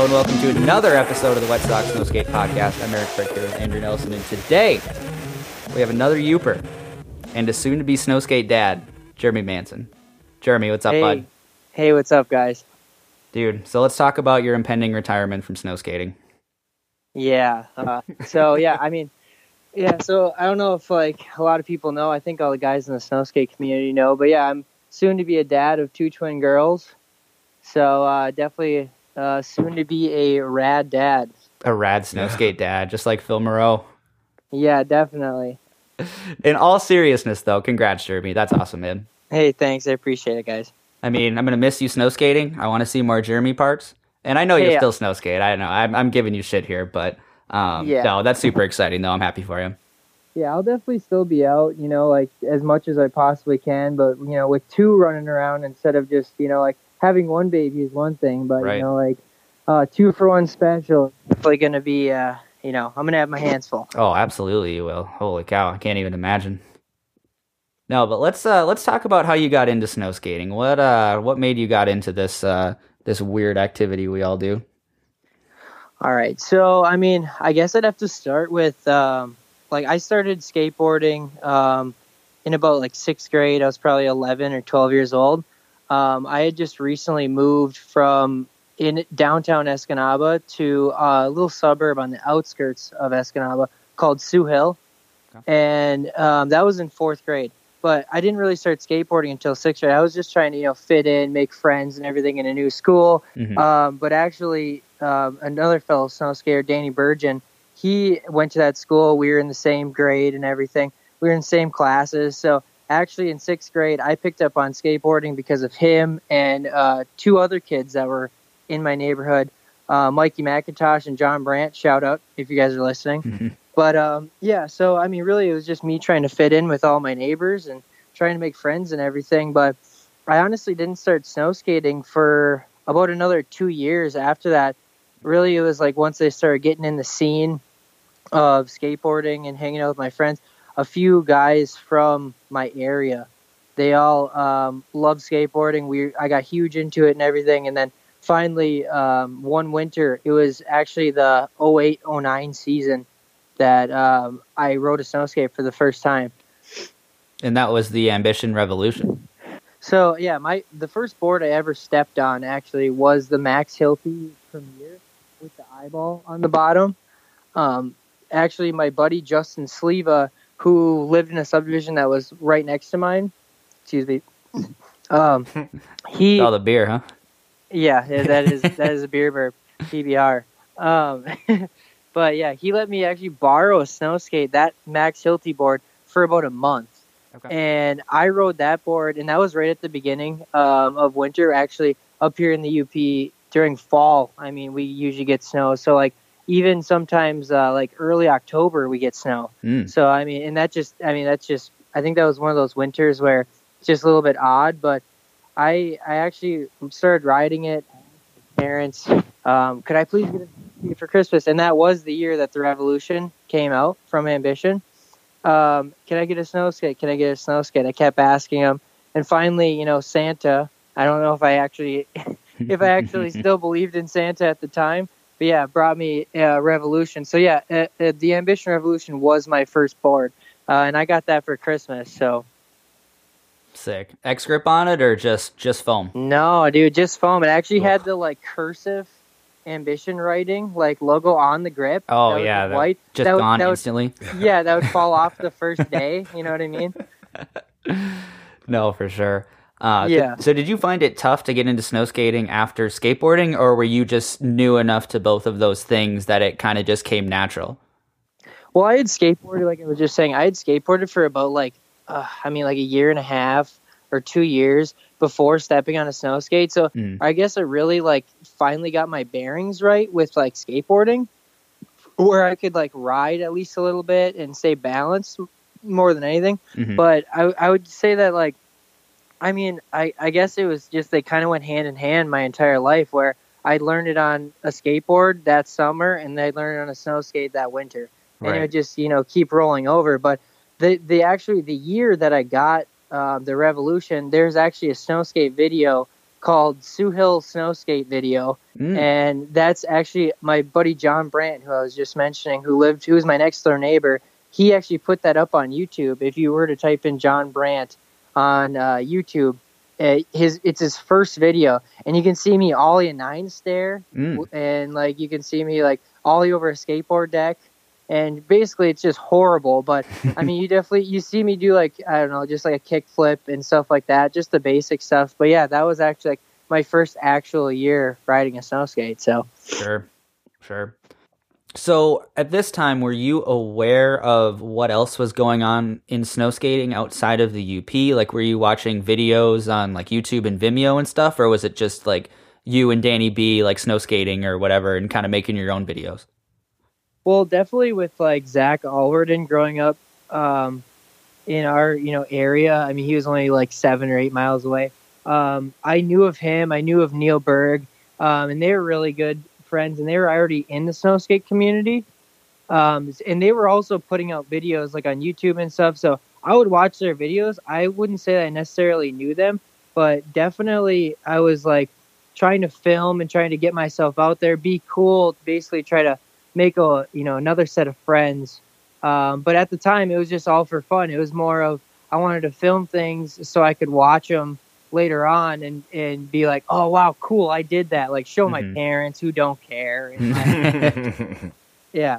and welcome to another episode of the Wet Sox Snow Skate Podcast. I'm Eric Frick here with Andrew Nelson, and today we have another Youper and a soon-to-be snow skate dad, Jeremy Manson. Jeremy, what's up, bud? Hey, what's up, guys? Dude, so let's talk about your impending retirement from snow skating. Yeah. So I don't know if a lot of people know. I think all the guys in the snow skate community know, but yeah, I'm soon to be a dad of two twin girls. So definitely soon to be a rad dad. A rad snow skate dad, just like Phil Moreau. Yeah, definitely. In all seriousness, though, congrats, Jeremy. That's awesome, man. Hey, thanks. I appreciate it, guys. I mean, I'm going to miss you snow skating. I want to see more Jeremy parts. And I know you'll still snow skate. I know. I'm giving you shit here, but no, that's super exciting, though. I'm happy for you. Yeah, I'll definitely still be out, as much as I possibly can. But, with two running around instead of just, having one baby is one thing. But, right. 2 for 1 special, definitely going to be, I'm going to have my hands full. Oh, absolutely you will. Holy cow. I can't even imagine. No, but let's talk about how you got into snow skating. What made you got into this weird activity we all do? All right. So, I guess I'd have to start with, I started skateboarding in about 6th grade. I was probably 11 or 12 years old. I had just recently moved from in downtown Escanaba to a little suburb on the outskirts of Escanaba called Sioux Hill. Okay. And that was in 4th grade. But I didn't really start skateboarding until 6th grade. I was just trying to, fit in, make friends and everything in a new school. Mm-hmm. But actually, another fellow snow skater, Danny Burgeon, he went to that school. We were in the same grade and everything. We were in the same classes. So actually in 6th grade, I picked up on skateboarding because of him and 2 other kids that were in my neighborhood, Mikey McIntosh and John Brandt. Shout out if you guys are listening. Mm-hmm. But, so, really, it was just me trying to fit in with all my neighbors and trying to make friends and everything. But I honestly didn't start snow skating for about another 2 years after that. Really, it was once I started getting in the scene of skateboarding and hanging out with my friends, a few guys from my area, they all loved skateboarding. I got huge into it and everything. And then finally, one winter, it was actually the 08-09 season, that I rode a snow skate for the first time. And that was the Ambition Revolution. So, yeah, the first board I ever stepped on, actually, was the Max Hilty Premier with the eyeball on the bottom. Actually, my buddy Justin Sleva, who lived in a subdivision that was right next to mine, excuse me, he... Oh, the beer, huh? Yeah, that is a beer burp, PBR. But yeah, he let me actually borrow a snow skate, that Max Hilty board, for about a month. Okay. And I rode that board, and that was right at the beginning of winter, actually, up here in the UP during fall. We usually get snow. So, even sometimes, early October, we get snow. Mm. So, I think that was one of those winters where it's just a little bit odd. But I actually started riding it. Parents, could I please get a for Christmas? And that was the year that the Revolution came out from Ambition. Can I get a snow skate? Can I get a snow skate? I kept asking him, and finally, Santa. I don't know if I actually still believed in Santa at the time, but yeah, brought me Revolution. So yeah, the Ambition Revolution was my first board, and I got that for Christmas. So sick. X grip on it or just foam? No, dude, just foam. It actually had the cursive Ambition writing, logo on the grip. Oh, yeah. White. Just gone instantly. Yeah, that would fall off the first day. You know what I mean? No, for sure. Yeah. So did you find it tough to get into snow skating after skateboarding, or were you just new enough to both of those things that it kind of just came natural? Well, I had skateboarded, like I was just saying, I had skateboarded for about a year and a half or 2 years before stepping on a snow skate. So I guess I really finally got my bearings right with skateboarding, where I could ride at least a little bit and stay balanced more than anything. Mm-hmm. But I would say that I guess it was just they kind of went hand in hand my entire life, where I learned it on a skateboard that summer and I learned it on a snow skate that winter. Right. And it would just, keep rolling over. But the year that I got the Revolution, there's actually a snow skate video called Sioux Hill Snow Skate Video. And that's actually my buddy John Brandt, who I was just mentioning, who was my next door neighbor. He actually put that up on YouTube. If you were to type in John Brandt on YouTube, it's his first video, and you can see me ollie a 9-stair, and like you can see me like ollie over a skateboard deck, and basically it's just horrible. But I mean, you see me do like, I don't know, just like a kick flip and stuff like that, just the basic stuff. But yeah, that was actually like my first actual year riding a snow skate. So sure. So at this time, were you aware of what else was going on in snow skating outside of the UP? Like, were you watching videos on like YouTube and Vimeo and stuff, or was it just like you and Danny B like snow skating or whatever and kind of making your own videos? Well, definitely with like Zach Alwarden growing up in our area. I mean, he was only like 7 or 8 miles away. I knew of him. I knew of Neil Berg, and they were really good friends, and they were already in the snow skate community, and they were also putting out videos like on YouTube and stuff, so I would watch their videos. I wouldn't say that I necessarily knew them, but definitely I was like trying to film and trying to get myself out there, be cool, basically try to make another set of friends, but at the time it was just all for fun. It was more of I wanted to film things so I could watch them later on and be like, oh wow, cool, I did that, like show my parents who don't care. And yeah.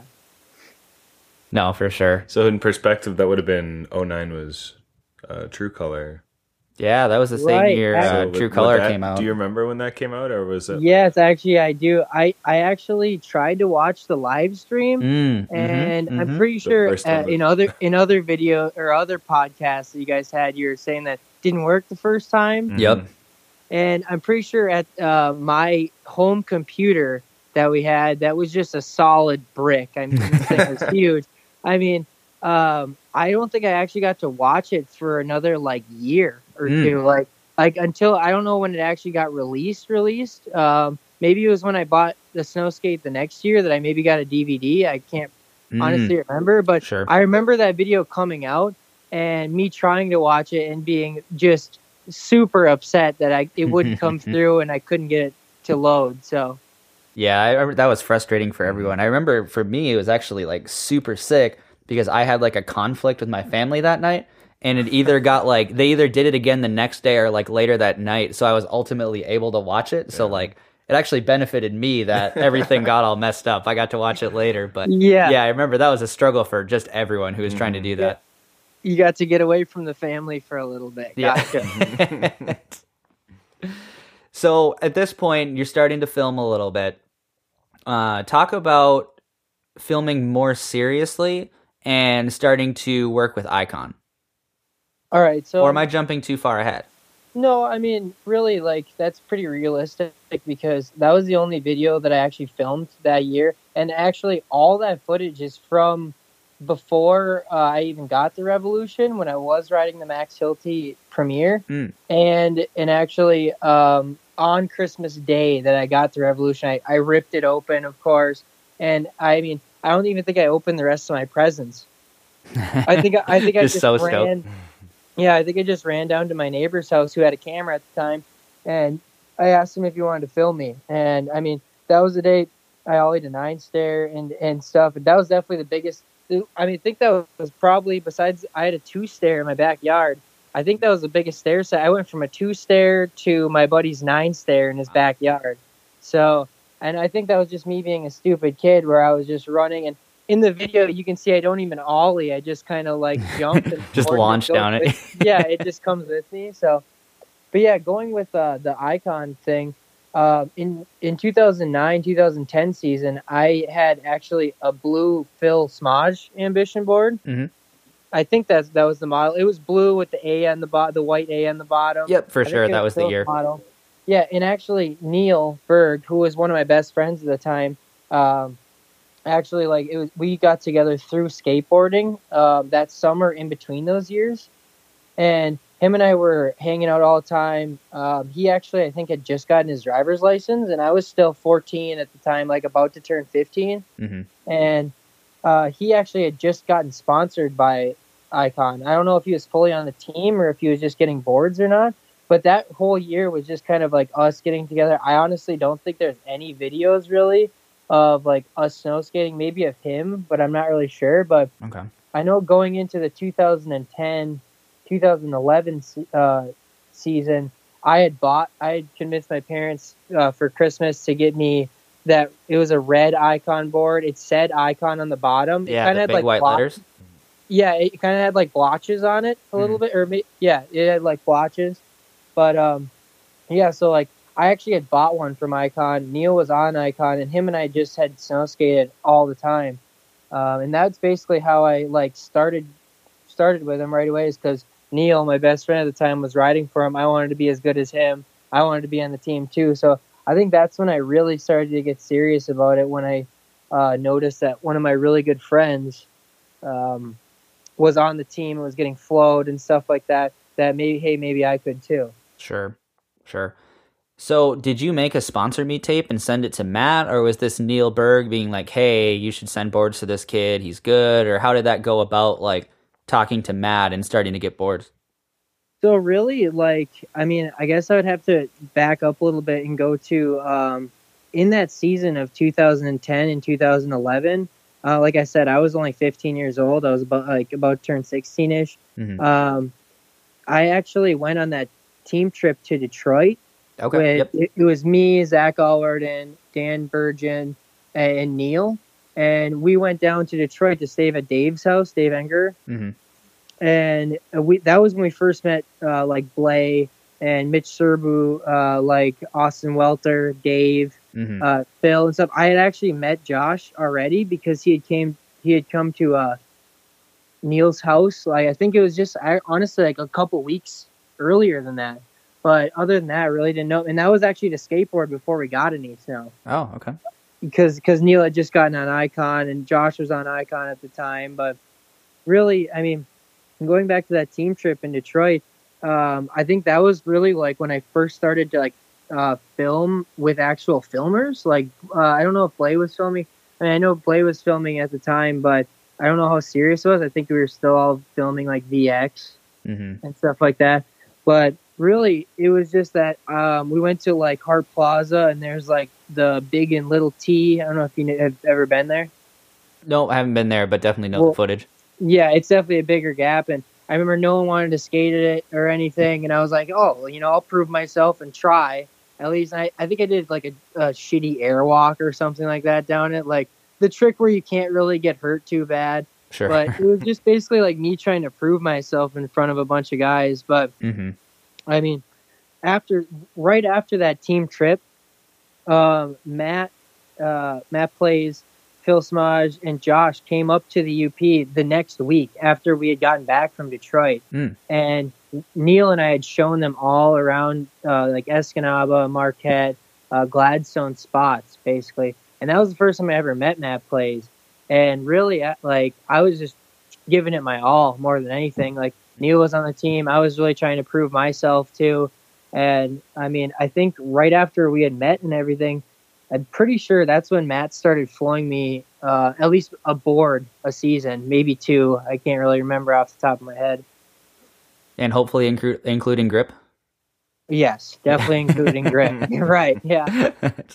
No, for sure. So in perspective, that would have been 09 was True Color. Yeah, that was the same year True Color came out. Do you remember when that came out, or was it? Yes, actually I do. I actually tried to watch the live stream, and I'm pretty sure in other video or other podcasts that you guys had, you were saying that didn't work the first time. Yep. And I'm pretty sure at my home computer that we had, that was just a solid brick. I mean, this thing was huge. I mean, I don't think I actually got to watch it for another like year or two, like until I don't know when it actually got released. Maybe it was when I bought the Snow Skate the next year that I maybe got a DVD. I can't honestly remember, but sure. I remember that video coming out and me trying to watch it and being just super upset that it wouldn't come through and I couldn't get it to load. So yeah, that was frustrating for everyone. I remember for me, it was actually like super sick because I had like a conflict with my family that night, and it either got like, they either did it again the next day or like later that night. So I was ultimately able to watch it. So like it actually benefited me that everything got all messed up. I got to watch it later, but yeah, I remember that was a struggle for just everyone who was trying to do that. You got to get away from the family for a little bit. Gotcha. Yeah. So at this point, you're starting to film a little bit. Talk about filming more seriously and starting to work with Icon. All right. So, or am I jumping too far ahead? No, I mean, really, like, that's pretty realistic because that was the only video that I actually filmed that year. And actually, all that footage is from before I even got the Revolution, when I was riding the Max Hilty Premier. And actually, on Christmas Day that I got the Revolution, I ripped it open, of course. And I mean, I don't even think I opened the rest of my presents. I think I just so ran. Stoked. Yeah, I think I just ran down to my neighbor's house who had a camera at the time, and I asked him if he wanted to film me. And I mean, that was the day I ollied a 9-stair and stuff. And that was definitely the biggest. I mean, I think that was probably, besides I had a 2-stair in my backyard, I think that was the biggest stair set. I went from a 2-stair to my buddy's 9-stair in his backyard. So, and I think that was just me being a stupid kid where I was just running. And in the video, you can see I don't even ollie. I just kind of like jump and just launch down it. Yeah, it just comes with me. So, but yeah, going with the Icon thing, in 2009, 2010 season, I had actually a blue Phil Smaj ambition board. I think that was the model. It was blue with the A on the bottom, the white A on the bottom. Yep, for sure. That was the year. Model. Yeah, and actually Neil Berg, who was one of my best friends at the time, actually, like, we got together through skateboarding that summer in between those years, and him and I were hanging out all the time. He actually, I think, had just gotten his driver's license, and I was still 14 at the time, like about to turn 15. And he actually had just gotten sponsored by Icon. I don't know if he was fully on the team or if he was just getting boards or not, but that whole year was just kind of like us getting together. I honestly don't think there's any videos really of like us snow skating, maybe of him, but I'm not really sure. But Okay. I know going into the 2010, 2011 season, I had convinced my parents for Christmas to get me that it was a red icon board. It said icon on the bottom. Yeah, it kind the of had big like white letters. Yeah, it kind of had like blotches on it a little bit, yeah, it had like blotches. But yeah, so like I actually had bought one from Icon. Neil was on Icon, and him and I just had snow skated all the time. And that's basically how I like started with him right away. Is because Neil, my best friend at the time, was riding for him. I wanted to be as good as him. I wanted to be on the team too. So I think that's when I really started to get serious about it. When I noticed that one of my really good friends was on the team and was getting flowed and stuff like that. That maybe I could too. Sure. So did you make a sponsor me tape and send it to Matt, or was this Neil Berg being like, hey, you should send boards to this kid, he's good? Or how did that go about, like talking to Matt and starting to get boards? So really, like, I mean, I guess I would have to back up a little bit and go to in that season of 2010 and 2011. Like I said, I was only 15 years old. I was about to turn 16-ish. Mm-hmm. I actually went on that team trip to Detroit. Okay. Yep. It was me, Zach Allarden, Dan Burgeon, and Neil. And we went down to Detroit to stay at Dave's house, Dave Enger. Mm-hmm. And that was when we first met like Blay and Mitch Serbu, like Austin Welter, Dave, Mm-hmm. Phil and stuff. I had actually met Josh already because he had come to Neil's house. Like I think it was just honestly like a couple weeks earlier than that. But other than that, I really didn't know. And that was actually to skateboard before we got any snow. Oh, okay. Because Neil had just gotten on Icon and Josh was on Icon at the time. But really, I mean, going back to that team trip in Detroit, I think that was really like when I first started to like film with actual filmers. Like I don't know if Blay was filming. I mean, I know Blay was filming at the time, but I don't know how serious it was. I think we were still all filming like VX Mm-hmm. and stuff like that. But really, it was just that we went to like Hart Plaza, and there's like the Big and Little T. I don't know if you have ever been there. No, I haven't been there, but definitely know the footage. Yeah, it's definitely a bigger gap, and I remember no one wanted to skate at it or anything, and I was like, oh, well, I'll prove myself and try. At least I think I did like a shitty airwalk or something like that down it, like the trick where you can't really get hurt too bad. Sure. But it was just basically like me trying to prove myself in front of a bunch of guys. But Mm-hmm. I mean, right after that team trip, Matt Plays, Phil Smudge, and Josh came up to the UP the next week after we had gotten back from Detroit. And Neil and I had shown them all around like Escanaba, Marquette, Gladstone spots, basically. And that was the first time I ever met Matt Plays. And really, like, I was just giving it my all more than anything. Like, Neil was on the team. I was really trying to prove myself, too. And, I mean, I think right after we had met and everything, I'm pretty sure that's when Matt started flowing me at least a board a season, maybe two. I can't really remember off the top of my head. And hopefully including grip? Yes, definitely including grip. You're right, yeah.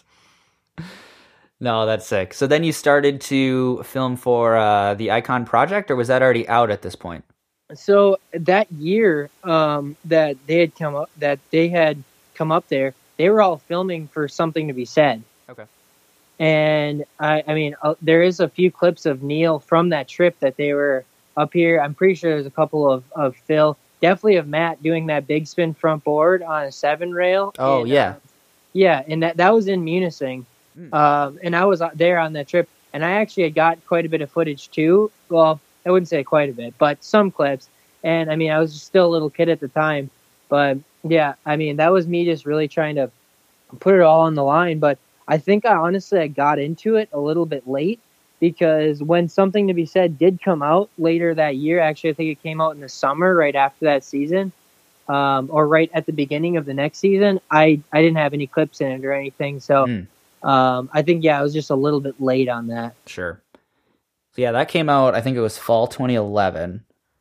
No, that's sick. So then you started to film for the Icon project, or was that already out at this point? So that year that they had come up there, they were all filming for Something to Be Said. Okay. And I mean, there is a few clips of Neil from that trip that they were up here. I'm pretty sure there's a couple of Phil, definitely of Matt doing that big spin front board on a 7 rail. Oh, and, yeah. Yeah, and that was in Munising. And I was there on that trip, and I actually had got quite a bit of footage too. Well, I wouldn't say quite a bit, but some clips. And I mean, I was still a little kid at the time, but yeah, I mean, that was me just really trying to put it all on the line. But I think I got into it a little bit late, because when Something to Be Said did come out later that year, actually, I think it came out in the summer right after that season, or right at the beginning of the next season. I didn't have any clips in it or anything, so I think, I was just a little bit late on that. Sure. So yeah, that came out, I think it was fall 2011.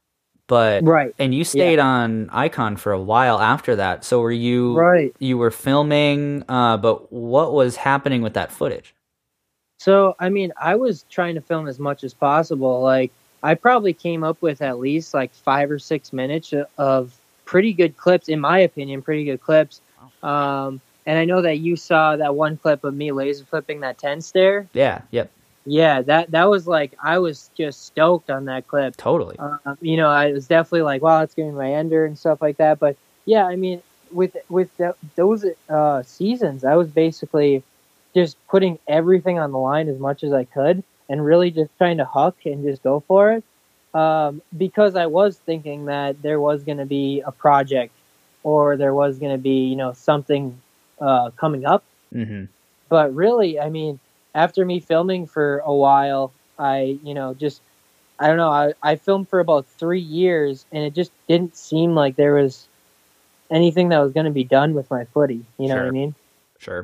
but Right. and you stayed on Icon for a while after that. So were you Right. you were filming, but what was happening with that footage? So, I mean, I was trying to film as much as possible. Like, I probably came up with at least like 5 or 6 minutes of pretty good clips, in my opinion, pretty good clips. And I know that you saw that one clip of me laser flipping that 10 stair. Yeah, yep, Yeah, that was like, I was just stoked on that clip. totally. You know, I was definitely like, wow, it's giving my ender and stuff like that. But yeah, I mean, with those seasons, I was basically just putting everything on the line as much as I could and really just trying to huck and just go for it. Because I was thinking that there was going to be a project or there was going to be, you know, something coming up. Mm-hmm. But really, I mean, after me filming for a while, I don't know, I filmed for about 3 years and it just didn't seem like there was anything that was going to be done with my footy. You know what I mean? Sure.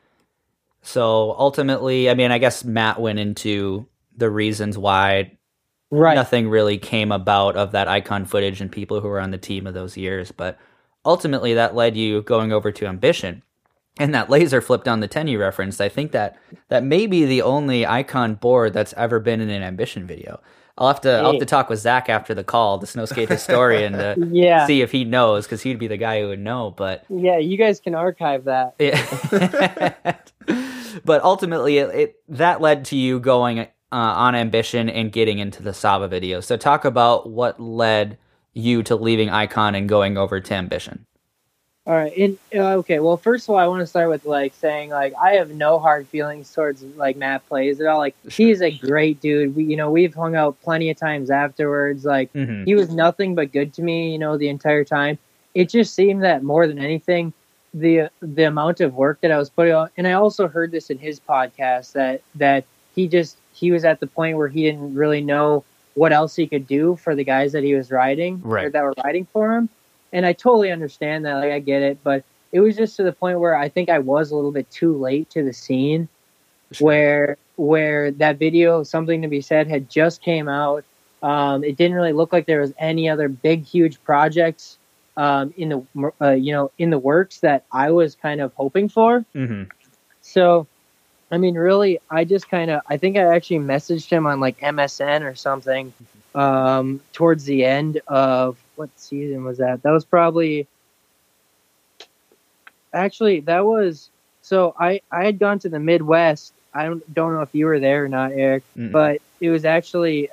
So ultimately, I mean, I guess Matt went into the reasons why nothing really came about of that Icon footage and people who were on the team of those years. But ultimately, that led you going over to Ambition. And that laser flip down the 10 you referenced, I think that may be the only Icon board that's ever been in an Ambition video. I'll have to talk with Zach after the call, the snow skate historian, to see if he knows, because he'd be the guy who would know. But yeah, you guys can archive that. Yeah. But ultimately, that led to you going on Ambition and getting into the Saba video. So talk about what led you to leaving Icon and going over to Ambition. All right. And okay. Well, first of all, I want to start with like saying like I have no hard feelings towards like Matt Plays at all. Like he's a great dude. We've hung out plenty of times afterwards. Like he was nothing but good to me, the entire time. It just seemed that more than anything, the amount of work that I was putting on, and I also heard this in his podcast that he was at the point where he didn't really know what else he could do for the guys that he was riding or that were riding for him. And I totally understand that. Like, I get it. But it was just to the point where I think I was a little bit too late to the scene where that video, Something to Be Said, had just came out. It didn't really look like there was any other big, huge projects in the works that I was kind of hoping for. Mm-hmm. So, I mean, really, I think I actually messaged him on like MSN or something towards the end of, what season was that? That was probably, actually, so I had gone to the Midwest. I don't know if you were there or not, Eric, but it was actually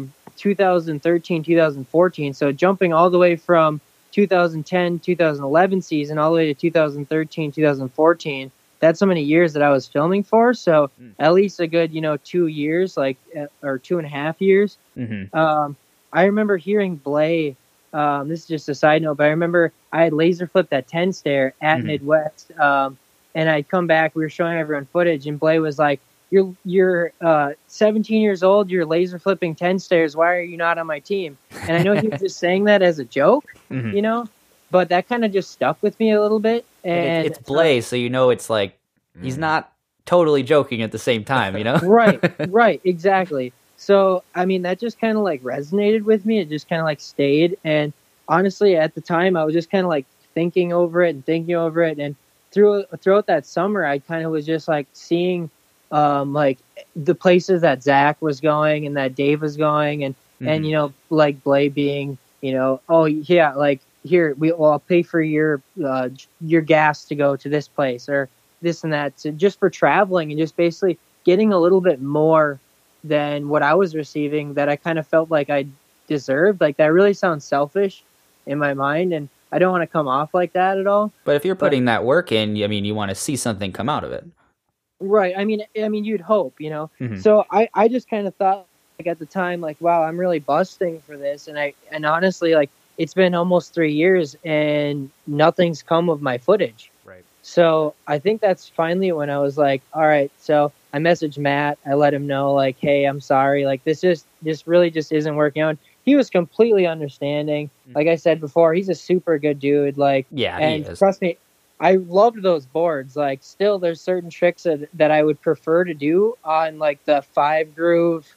2013, 2014. So jumping all the way from 2010, 2011 season all the way to 2013, 2014. That's so many years that I was filming for. So at least a good, 2 years, or 2.5 years. Mm-hmm. I remember hearing Blay. This is just a side note, but I remember I had laser flipped that 10 stair at Midwest. And I'd come back, we were showing everyone footage, and Blay was like, you're 17 years old, you're laser flipping 10 stairs, why are you not on my team? And I know he was just saying that as a joke, but that kind of just stuck with me a little bit. And it's Blay, so it's like, he's not totally joking at the same time, Right, exactly. So, I mean, that just kind of like resonated with me. It just kind of like stayed. And honestly, at the time, I was just kind of like thinking over it. And throughout that summer, I kind of was just like seeing like the places that Zach was going and that Dave was going. And like Blay being, oh, yeah, like here, I'll pay for your gas to go to this place or this and that. So just for traveling and just basically getting a little bit more than what I was receiving that I kind of felt like I deserved. Like, that really sounds selfish in my mind, and I don't want to come off like that at all. But if you're putting that work in, I mean, you want to see something come out of it. Right. I mean, you'd hope, So I just kind of thought, like, at the time, like, wow, I'm really busting for this. And honestly, like, it's been almost 3 years and nothing's come of my footage. Right. So I think that's finally when I was like, all right, so I messaged Matt. I let him know, like, hey, I'm sorry. Like, this really just isn't working out. He was completely understanding. Like I said before, he's a super good dude. Like, yeah, and he is. Trust me, I loved those boards. Like, still, there's certain tricks that I would prefer to do on like the 5 groove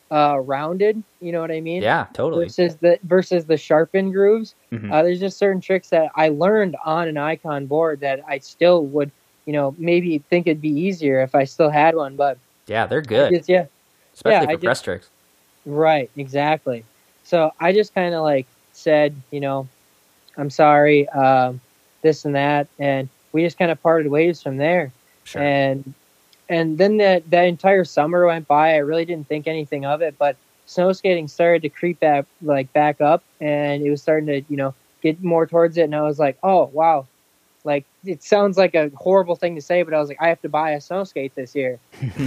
rounded. You know what I mean? Yeah, totally. Versus the sharpened grooves. Mhm. There's just certain tricks that I learned on an Icon board that I still would, maybe think it'd be easier if I still had one. But Yeah, they're good. I Especially for press tricks. right, exactly. So I just kind of like said, I'm sorry, this and that, and we just kind of parted ways from there. Sure. And then that entire summer went by. I really didn't think anything of it, but snow skating started to creep back up, and it was starting to get more towards it. And I was like, oh wow, like it sounds like a horrible thing to say, but I was like, I have to buy a snow skate this year,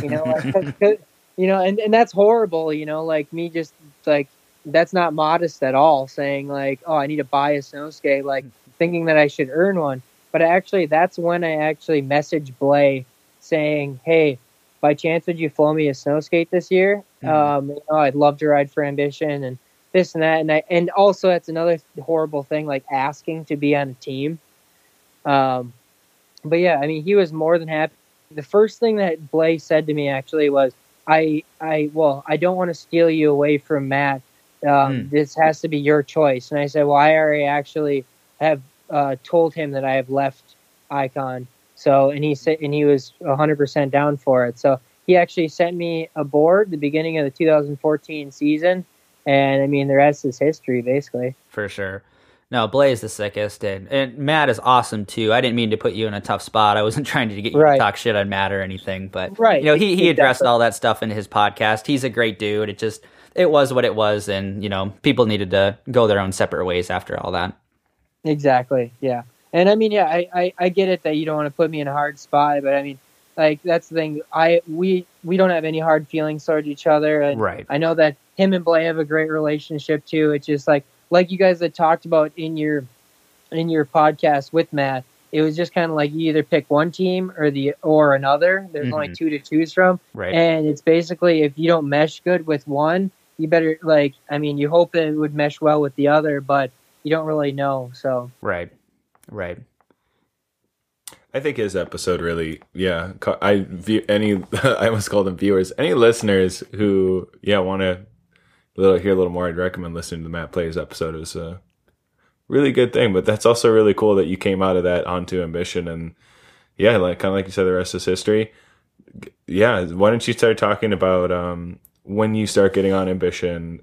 and that's horrible, like me just like that's not modest at all, saying like, oh, I need to buy a snow skate, like thinking that I should earn one. But that's when I actually messaged Blay saying, hey, by chance, would you flow me a snow skate this year? I'd love to ride for Ambition and this and that. And also that's another horrible thing, like asking to be on a team. But yeah, I mean, he was more than happy. The first thing that Blay said to me actually was, I don't want to steal you away from Matt. This has to be your choice. And I said, well, I already actually have told him that I have left Icon. So, and he said, and he was 100% down for it. So he actually sent me a board the beginning of the 2014 season. And I mean, the rest is history, basically. For sure. No, Blay is the sickest, and Matt is awesome too. I didn't mean to put you in a tough spot. I wasn't trying to get you to talk shit on Matt or anything, but he addressed all that stuff in his podcast. He's a great dude. It was what it was, and people needed to go their own separate ways after all that. Exactly. Yeah. And I mean, yeah, I get it that you don't want to put me in a hard spot, but I mean, like that's the thing. We don't have any hard feelings toward each other, and right. I know that him and Blay have a great relationship too. It's just like you guys had talked about in your podcast with Matt. It was just kind of like you either pick one team or another. There's only two to choose from, right? And it's basically if you don't mesh good with one, you better you hope that it would mesh well with the other, but you don't really know. So right. I think his episode really, I almost called them viewers. Any listeners who, want to hear a little more, I'd recommend listening to the Matt Plays episode. It was a really good thing, but that's also really cool that you came out of that onto Ambition, and kind of like you said, the rest is history. Yeah, why don't you start talking about when you start getting on Ambition?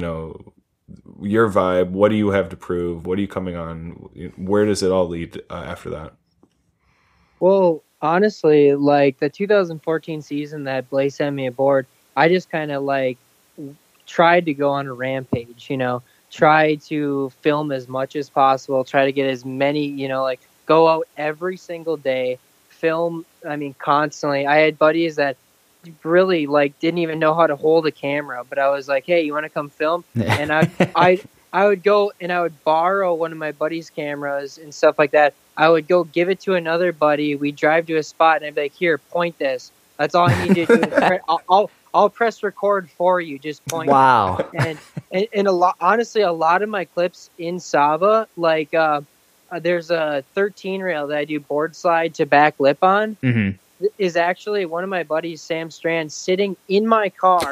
Your vibe. What do you have to prove? What are you coming on? Where does it all lead after that? Well, honestly, like the 2014 season that Blay sent me aboard, I just kind of tried to go on a rampage, try to film as much as possible, try to get as many, go out every single day, film, constantly. I had buddies that really didn't even know how to hold a camera, but I was like, hey, you want to come film? And I would go and I would borrow one of my buddy's cameras and stuff like that. I would go give it to another buddy. We'd drive to a spot and I'd be like, here, point this. That's all I need to do. I'll press record for you. Just point. Wow. And a lot of my clips in Sava, there's a 13 rail that I do board slide to back lip on. Mm-hmm. Is actually one of my buddies, Sam Strand, sitting in my car.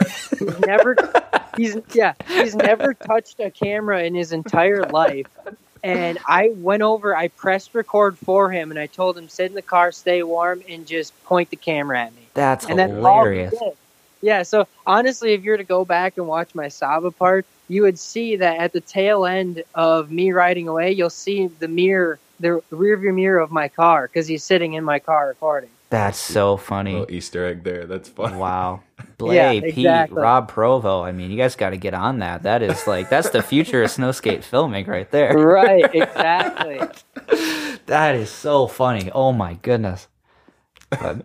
He's never touched a camera in his entire life. And I went over, I pressed record for him, and I told him, sit in the car, stay warm, and just point the camera at me. That's hilarious. Yeah, so honestly, if you were to go back and watch my Sava part, you would see that at the tail end of me riding away, you'll see the rear view mirror of my car, because he's sitting in my car recording. That's so funny. A little Easter egg there. That's funny. Wow. Blay, exactly. Pete, Rob Provo. I mean, you guys got to get on that. That is that's the future of snow skate filming right there. Right, exactly. That is so funny. Oh my goodness. But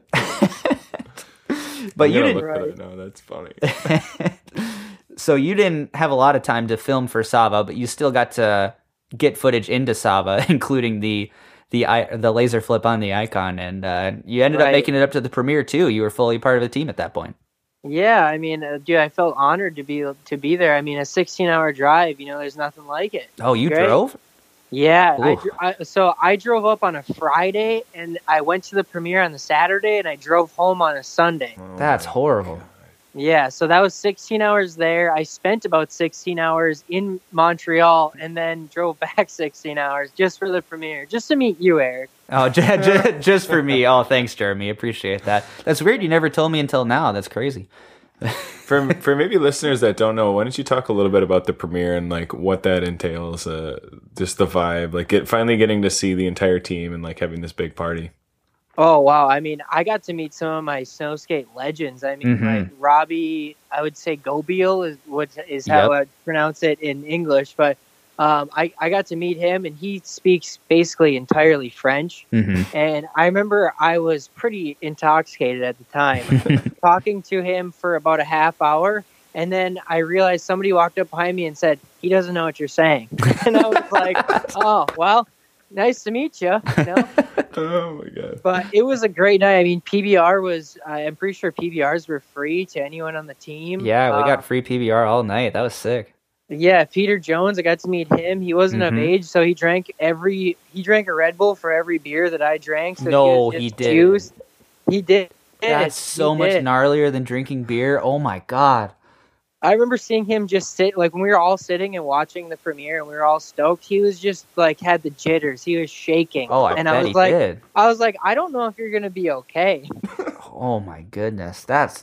you didn't. Look at it now. That's funny. So you didn't have a lot of time to film for Sava, but you still got to get footage into Sava, including the laser flip on the Icon, and you ended up making it up to the premiere too. You were fully part of the team at that point. Yeah, I mean, dude, I felt honored to be there. I mean, a 16-hour drive, there's nothing like it. Oh, you drove? Yeah, I drove up on a Friday, and I went to the premiere on the Saturday, and I drove home on a Sunday. That's horrible. Yeah, so that was 16 hours there. I spent about 16 hours in Montreal and then drove back 16 hours just for the premiere, just to meet you, Eric. Oh, just for me. Oh, thanks, Jeremy. Appreciate that. That's weird. You never told me until now. That's crazy. For maybe listeners that don't know, why don't you talk a little bit about the premiere and like what that entails, just the vibe, like finally getting to see the entire team and like having this big party. Oh, wow. I mean, I got to meet some of my snow skate legends. I mean, like Robbie, I would say Gobiel is how I pronounce it in English. But I got to meet him, and he speaks basically entirely French. And I remember I was pretty intoxicated at the time, talking to him for about a half hour. And then I realized somebody walked up behind me and said, "He doesn't know what you're saying." And I was like, "Oh, well, nice to meet you." Oh my god! But it was a great night. I mean, PBR was. I'm pretty sure PBRs were free to anyone on the team. Yeah, we got free PBR all night. That was sick. Yeah, Peter Jones. I got to meet him. He wasn't of age, so he drank a Red Bull for every beer that I drank. So he did. Juiced. He did. That's so much gnarlier than drinking beer. Oh my god! I remember seeing him just sit, like when we were all sitting and watching the premiere and we were all stoked, he was just like had the jitters. He was shaking. Oh, I was like, I don't know if you're going to be okay. Oh my goodness. That's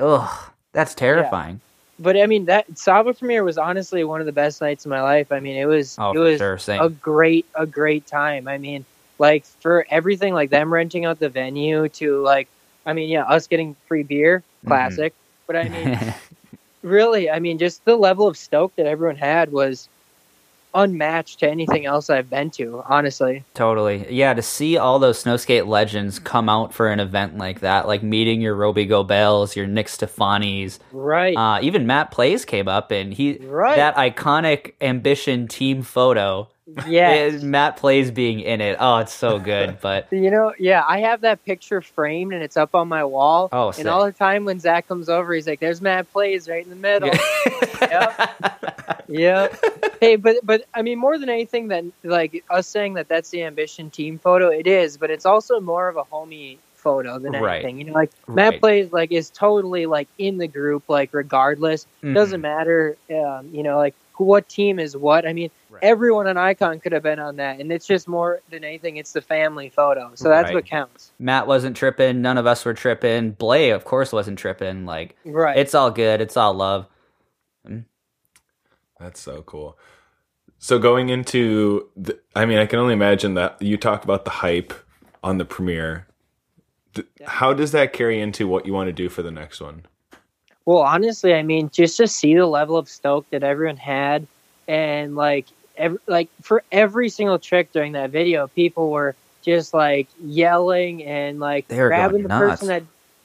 terrifying. Yeah. But I mean, that Saba premiere was honestly one of the best nights of my life. I mean, it was a great time. I mean, like for everything, like them renting out the venue to like, I mean, yeah, us getting free beer, classic. But I mean, really, I mean, just the level of stoke that everyone had was unmatched to anything else I've been to, honestly. Totally. Yeah, to see all those snow skate legends come out for an event like that, like meeting your Roby Gobels, your Nick Stefanis. Right. Even Matt Plays came up, and that iconic Ambition team photo. Yeah, Matt Plays being in it. Oh, it's so good. But I have that picture framed and it's up on my wall. Oh, sick. And all the time when Zach comes over, he's like, "There's Matt Plays right in the middle." Yep. Hey, but I mean, more than anything, that like us saying that that's the Ambition team photo, it is. But it's also more of a homie photo than anything. You know, like Matt Plays like is totally like in the group, like regardless, doesn't matter. You know, like what team is what. I mean, everyone on Icon could have been on that, and it's just more than anything, it's the family photo. So that's what counts. Matt wasn't tripping. None of us were tripping. Blay, of course, wasn't tripping. Like, it's all good. It's all love. That's so cool. So going into, I mean, I can only imagine that you talk about the hype on the premiere. How does that carry into what you want to do for the next one? Well, honestly, I mean, just to see the level of stoke that everyone had, and like for every single trick during that video, people were just like yelling and like they were grabbing going the nuts. person that.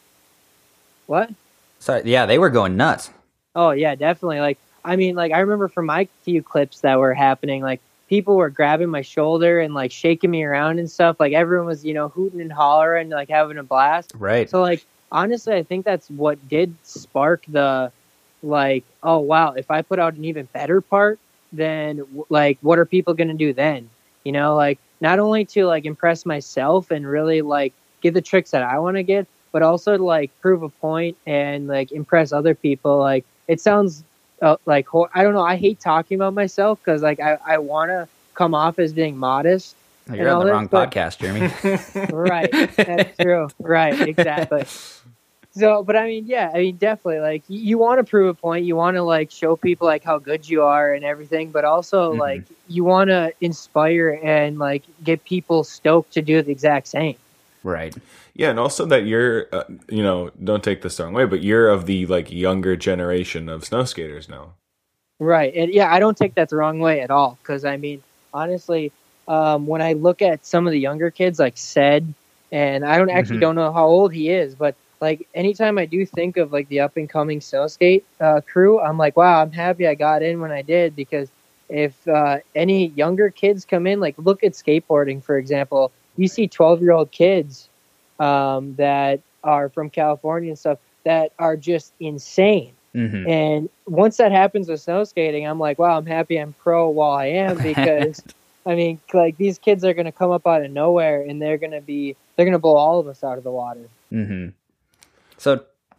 What? Sorry, yeah, they were going nuts. Oh yeah, definitely. Like, I mean, like I remember from my few clips that were happening, like people were grabbing my shoulder and like shaking me around and stuff. Like everyone was, hooting and hollering, like having a blast. Right. So like, honestly, I think that's what did spark the, like, oh wow, if I put out an even better part, then like, what are people going to do then? You know, like not only to like impress myself and really like get the tricks that I want to get, but also to like prove a point and like impress other people. Like it sounds like, I don't know. I hate talking about myself because like I want to come off as being modest. You're on the wrong podcast, Jeremy. Right. That's true. Right. Exactly. So, but I mean, definitely, like, you want to prove a point. You want to, like, show people, like, how good you are and everything. But also, like, you want to inspire and, like, get people stoked to do the exact same. Right. Yeah, and also that you're, don't take this the wrong way, but you're of the, like, younger generation of snow skaters now. Right. And, yeah, I don't take that the wrong way at all. Because, I mean, honestly, when I look at some of the younger kids, like Sed, and I don't know how old he is, but like anytime I do think of like the up and coming snow skate crew, I'm like, wow, I'm happy I got in when I did, because if any younger kids come in, like look at skateboarding, for example, you see 12-year-old kids that are from California and stuff that are just insane. And once that happens with snow skating, I'm like, wow, I'm happy I'm pro while I am, because I mean, like these kids are going to come up out of nowhere and they're going to blow all of us out of the water. So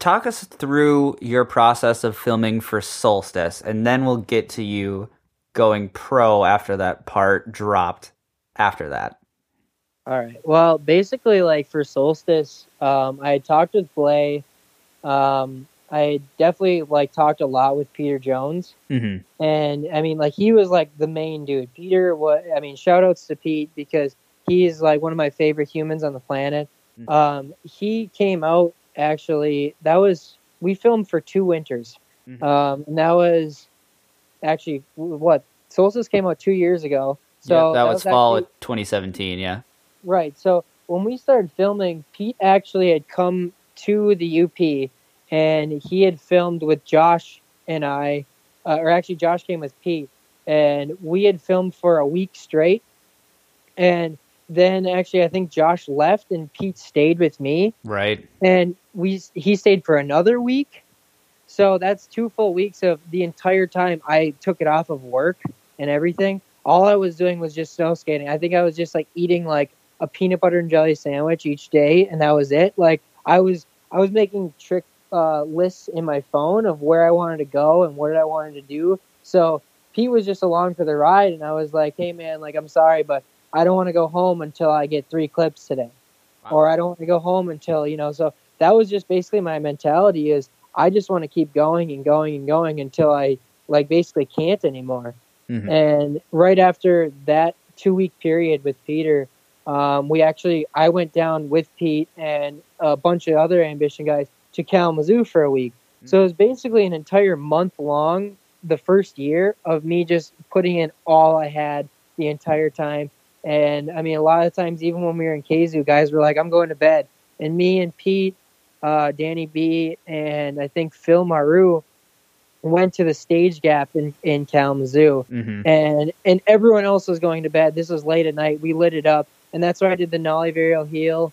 talk us through your process of filming for Solstice, and then we'll get to you going pro after that part dropped after that. All right. Well, basically, like for Solstice, I had talked with Blay. I definitely like talked a lot with Peter Jones, and I mean, like he was like the main dude. Peter, shout outs to Pete because he's like one of my favorite humans on the planet. He came out actually. We filmed for 2 winters, and that was actually what Solstice came out 2 years ago. So that was fall of 2017. Yeah. Right. So when we started filming, Pete actually had come to the UP and he had filmed with Josh and I, or actually Josh came with Pete, and we had filmed for a week straight. And then actually I think Josh left and Pete stayed with me. Right. And he stayed for another week. So that's 2 full weeks of the entire time I took it off of work and everything. All I was doing was just snow skating. I think I was just like eating like a peanut butter and jelly sandwich each day, and that was it. Like I was making trick lists in my phone of where I wanted to go and what I wanted to do. So Pete was just along for the ride, and I was like, "Hey man, like I'm sorry, but I don't want to go home until I get 3 clips today, or I don't want to go home until So that was just basically my mentality: is I just want to keep going and going and going until I like basically can't anymore. And right after that 2-week period with Peter, I went down with Pete and a bunch of other Ambition guys to Kalamazoo for a week. So it was basically an entire month long, the first year, of me just putting in all I had the entire time. And I mean, a lot of times, even when we were in Kazoo, guys were like, I'm going to bed. And me and Pete, Danny B, and I think Phil Maru went to the stage gap in Kalamazoo. And everyone else was going to bed. This was late at night. We lit it up. And that's where I did the nollie varial heel,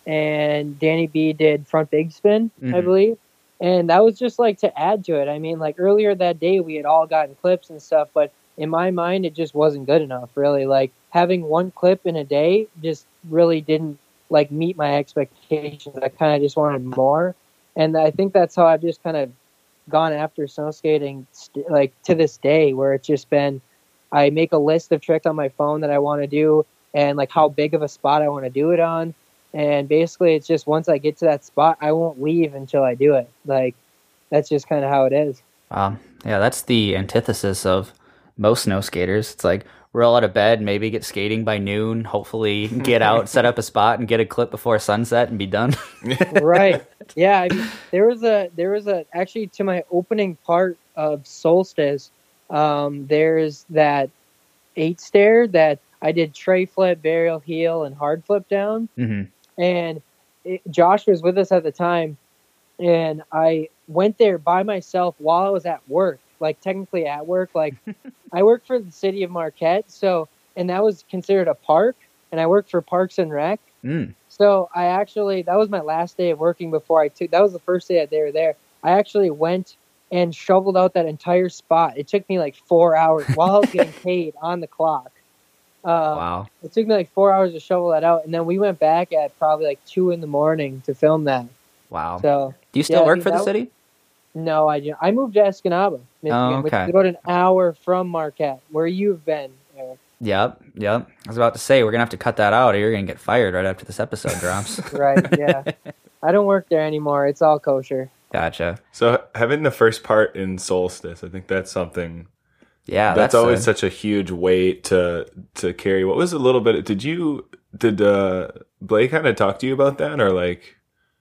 and Danny B did front big spin, I believe. And that was just like to add to it. I mean, like earlier that day we had all gotten clips and stuff, but in my mind it just wasn't good enough, really. Like having 1 clip in a day just really didn't like meet my expectations. I kind of just wanted more. And I think that's how I've just kind of gone after snow skating like to this day, where it's just been, I make a list of tricks on my phone that I want to do, and like how big of a spot I want to do it on. And basically it's just once I get to that spot, I won't leave until I do it. Like that's just kind of how it is. Yeah, that's the antithesis of most snow skaters. It's like roll out of bed, maybe get skating by noon, hopefully get out, set up a spot and get a clip before sunset and be done. Right. Yeah. I mean, there was a actually, to my opening part of Solstice, there's that 8 stair that I did tray flip, varial heel, and hard flip down. And Josh was with us at the time, and I went there by myself while I was at work, like technically at work. Like I work for the city of Marquette, and that was considered a park, and I worked for Parks and Rec. So that was my last day of working before that was the first day that they were there. I actually went and shoveled out that entire spot. It took me like 4 hours while I was getting paid on the clock. Wow. It took me like 4 hours to shovel that out, and then we went back at probably like 2 a.m. to film that. Wow. So do you still work for the city? No, I do. I moved to Escanaba, Michigan, which is about an hour from Marquette, where you've been, Eric. Yep. I was about to say, we're going to have to cut that out or you're going to get fired right after this episode drops. Right, yeah. I don't work there anymore. It's all kosher. Gotcha. So having the first part in Solstice, I think that's something... Yeah, that's always such a huge weight to carry. What was a little bit... Did Blake kind of talk to you about that, or like...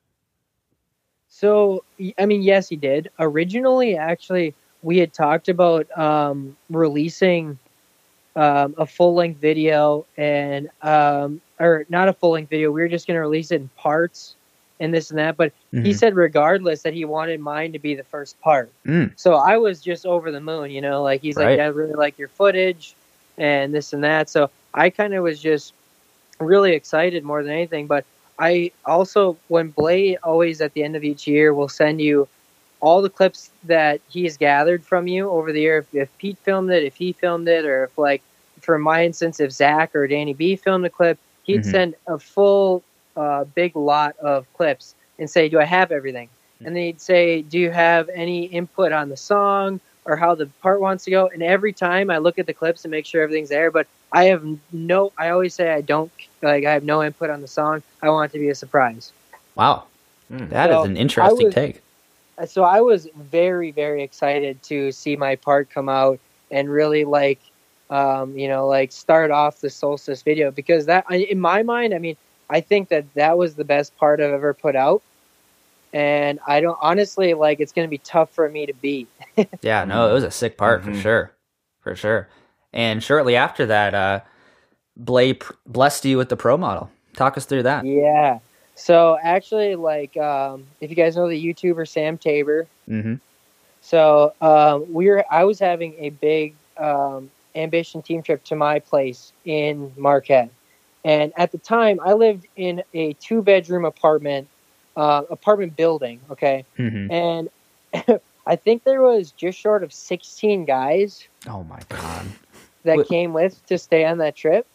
So, I mean, yes, he did. Originally, actually, we had talked about releasing a full-length video, and or not a full-length video. We were just going to release it in parts and this and that. But he said, regardless, that he wanted mine to be the first part. So I was just over the moon, like he's like, I really like your footage and this and that. So I kind of was just really excited more than anything. But I also, when Blay always at the end of each year will send you all the clips that he's gathered from you over the year. If Pete filmed it, if he filmed it, or if, like, for my instance, if Zach or Danny B filmed a clip, he'd send a full big lot of clips and say, do I have everything? and then he'd say, "Do you have any input on the song or how the part wants to go?" And every time I look at the clips and make sure everything's there, but I always say I don't, like, I have no input on the song. I want it to be a surprise. Wow. That is an interesting take. So I was very, very excited to see my part come out and really like start off the Solstice video, because that, in my mind, I mean, I think that was the best part I've ever put out. And I don't, honestly, like, it's going to be tough for me to beat. Yeah, no, it was a sick part for sure. For sure. And shortly after that, Blay blessed you with the Pro Model. Talk us through that. Yeah. So actually, like, if you guys know the YouTuber Sam Tabor, so I was having a big Ambition team trip to my place in Marquette, and at the time I lived in a 2-bedroom apartment building. Okay, and I think there was just short of 16 guys. Oh my god! That came with to stay on that trip,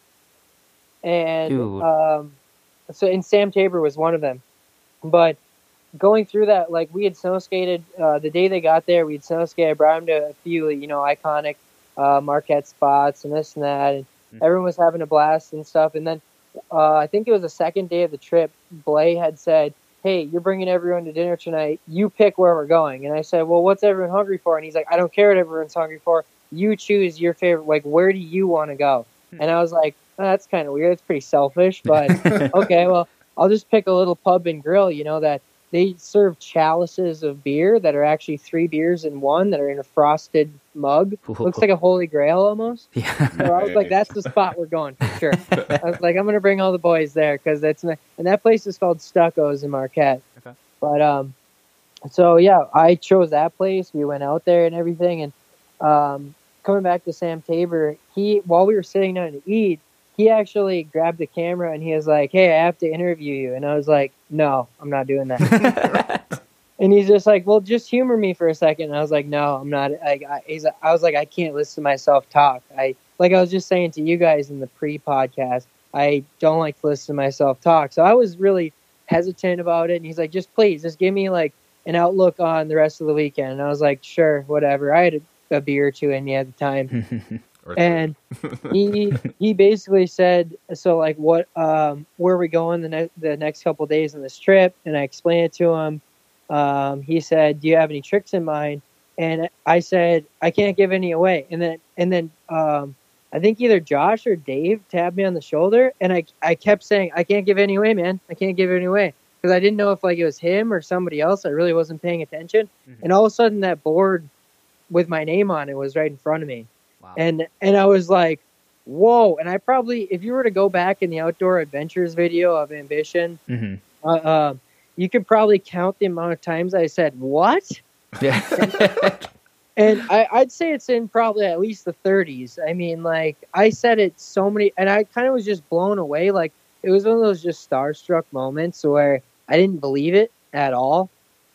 and so, and Sam Tabor was one of them. But going through that, like, we had snow skated the day they got there. We'd snow skate. I brought him to a few, iconic Marquette spots and this and that, and everyone was having a blast and stuff. And then I think it was the second day of the trip, Blay had said, "Hey, you're bringing everyone to dinner tonight. You pick where we're going." And I said, "Well, what's everyone hungry for?" And he's like, "I don't care what everyone's hungry for. You choose your favorite. Like, where do you want to go?" And I was like, "Oh, that's kind of weird. It's pretty selfish, but okay, well, I'll just pick a little pub and grill, that they serve chalices of beer that are actually 3 beers in one that are in a frosted mug. Looks like a Holy Grail almost." Yeah. So I was like, that's the spot we're going for sure. I was like, I'm going to bring all the boys there, because that's and that place is called Stucco's in Marquette. Okay. But so yeah, I chose that place. We went out there and everything, and coming back to Sam Tabor, while we were sitting down to eat, he actually grabbed the camera and he was like, "Hey, I have to interview you." And I was like, "No, I'm not doing that." And he's just like, "Well, just humor me for a second." And I was like, "No, I'm not." I was like, "I can't listen to myself talk." I was just saying to you guys in the pre-podcast, I don't like to listen to myself talk. So I was really hesitant about it. And he's like, "Just please, just give me like an outlook on the rest of the weekend." And I was like, "Sure, whatever." I had a beer or two in me at the time. And he basically said, "So, like, what where are we going the next couple of days on this trip?" And I explained it to him. He said, "Do you have any tricks in mind?" And I said, "I can't give any away." And then I think either Josh or Dave tapped me on the shoulder, and I kept saying, "I can't give any away, man. I can't give any away," because I didn't know if, like, it was him or somebody else. I really wasn't paying attention. And all of a sudden, that board with my name on it was right in front of me. Wow. And I was like, whoa. And I probably, if you were to go back in the Outdoor Adventures video of Ambition, you could probably count the amount of times I said, "What?" Yeah. And I'd say it's in probably at least the 30s. I mean, like, I said it so many, and I kind of was just blown away. Like, it was one of those just starstruck moments where I didn't believe it at all.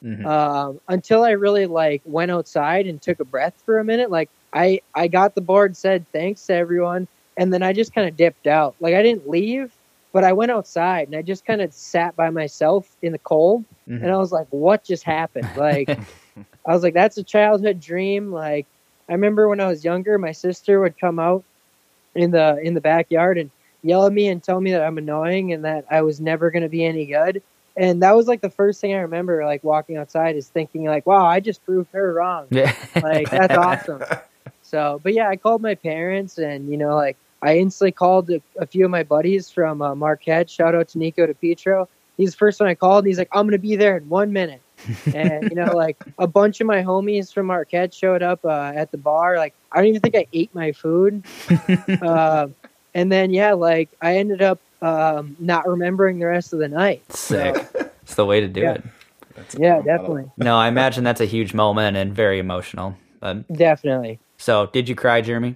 Until I really, like, went outside and took a breath for a minute. Like, I got the board, said thanks to everyone, and then I just kind of dipped out. Like, I didn't leave, but I went outside and I just kind of sat by myself in the cold, and I was like, what just happened? Like, I was like, that's a childhood dream. Like, I remember when I was younger, my sister would come out in the backyard and yell at me and tell me that I'm annoying and that I was never going to be any good. And that was, like, the first thing I remember, like, walking outside is thinking, like, wow, I just proved her wrong. Like, that's awesome. So, but yeah, I called my parents, and, like, I instantly called a few of my buddies from Marquette. Shout out to Nico DePietro. He's the first one I called, and he's like, "I'm going to be there in 1 minute." And, like, a bunch of my homies from Marquette showed up at the bar. Like, I don't even think I ate my food. And then, yeah, like, I ended up not remembering the rest of the night. Sick. So, it's the way to do it. Yeah, definitely. No, I imagine that's a huge moment and very emotional. Definitely. So, did you cry, Jeremy?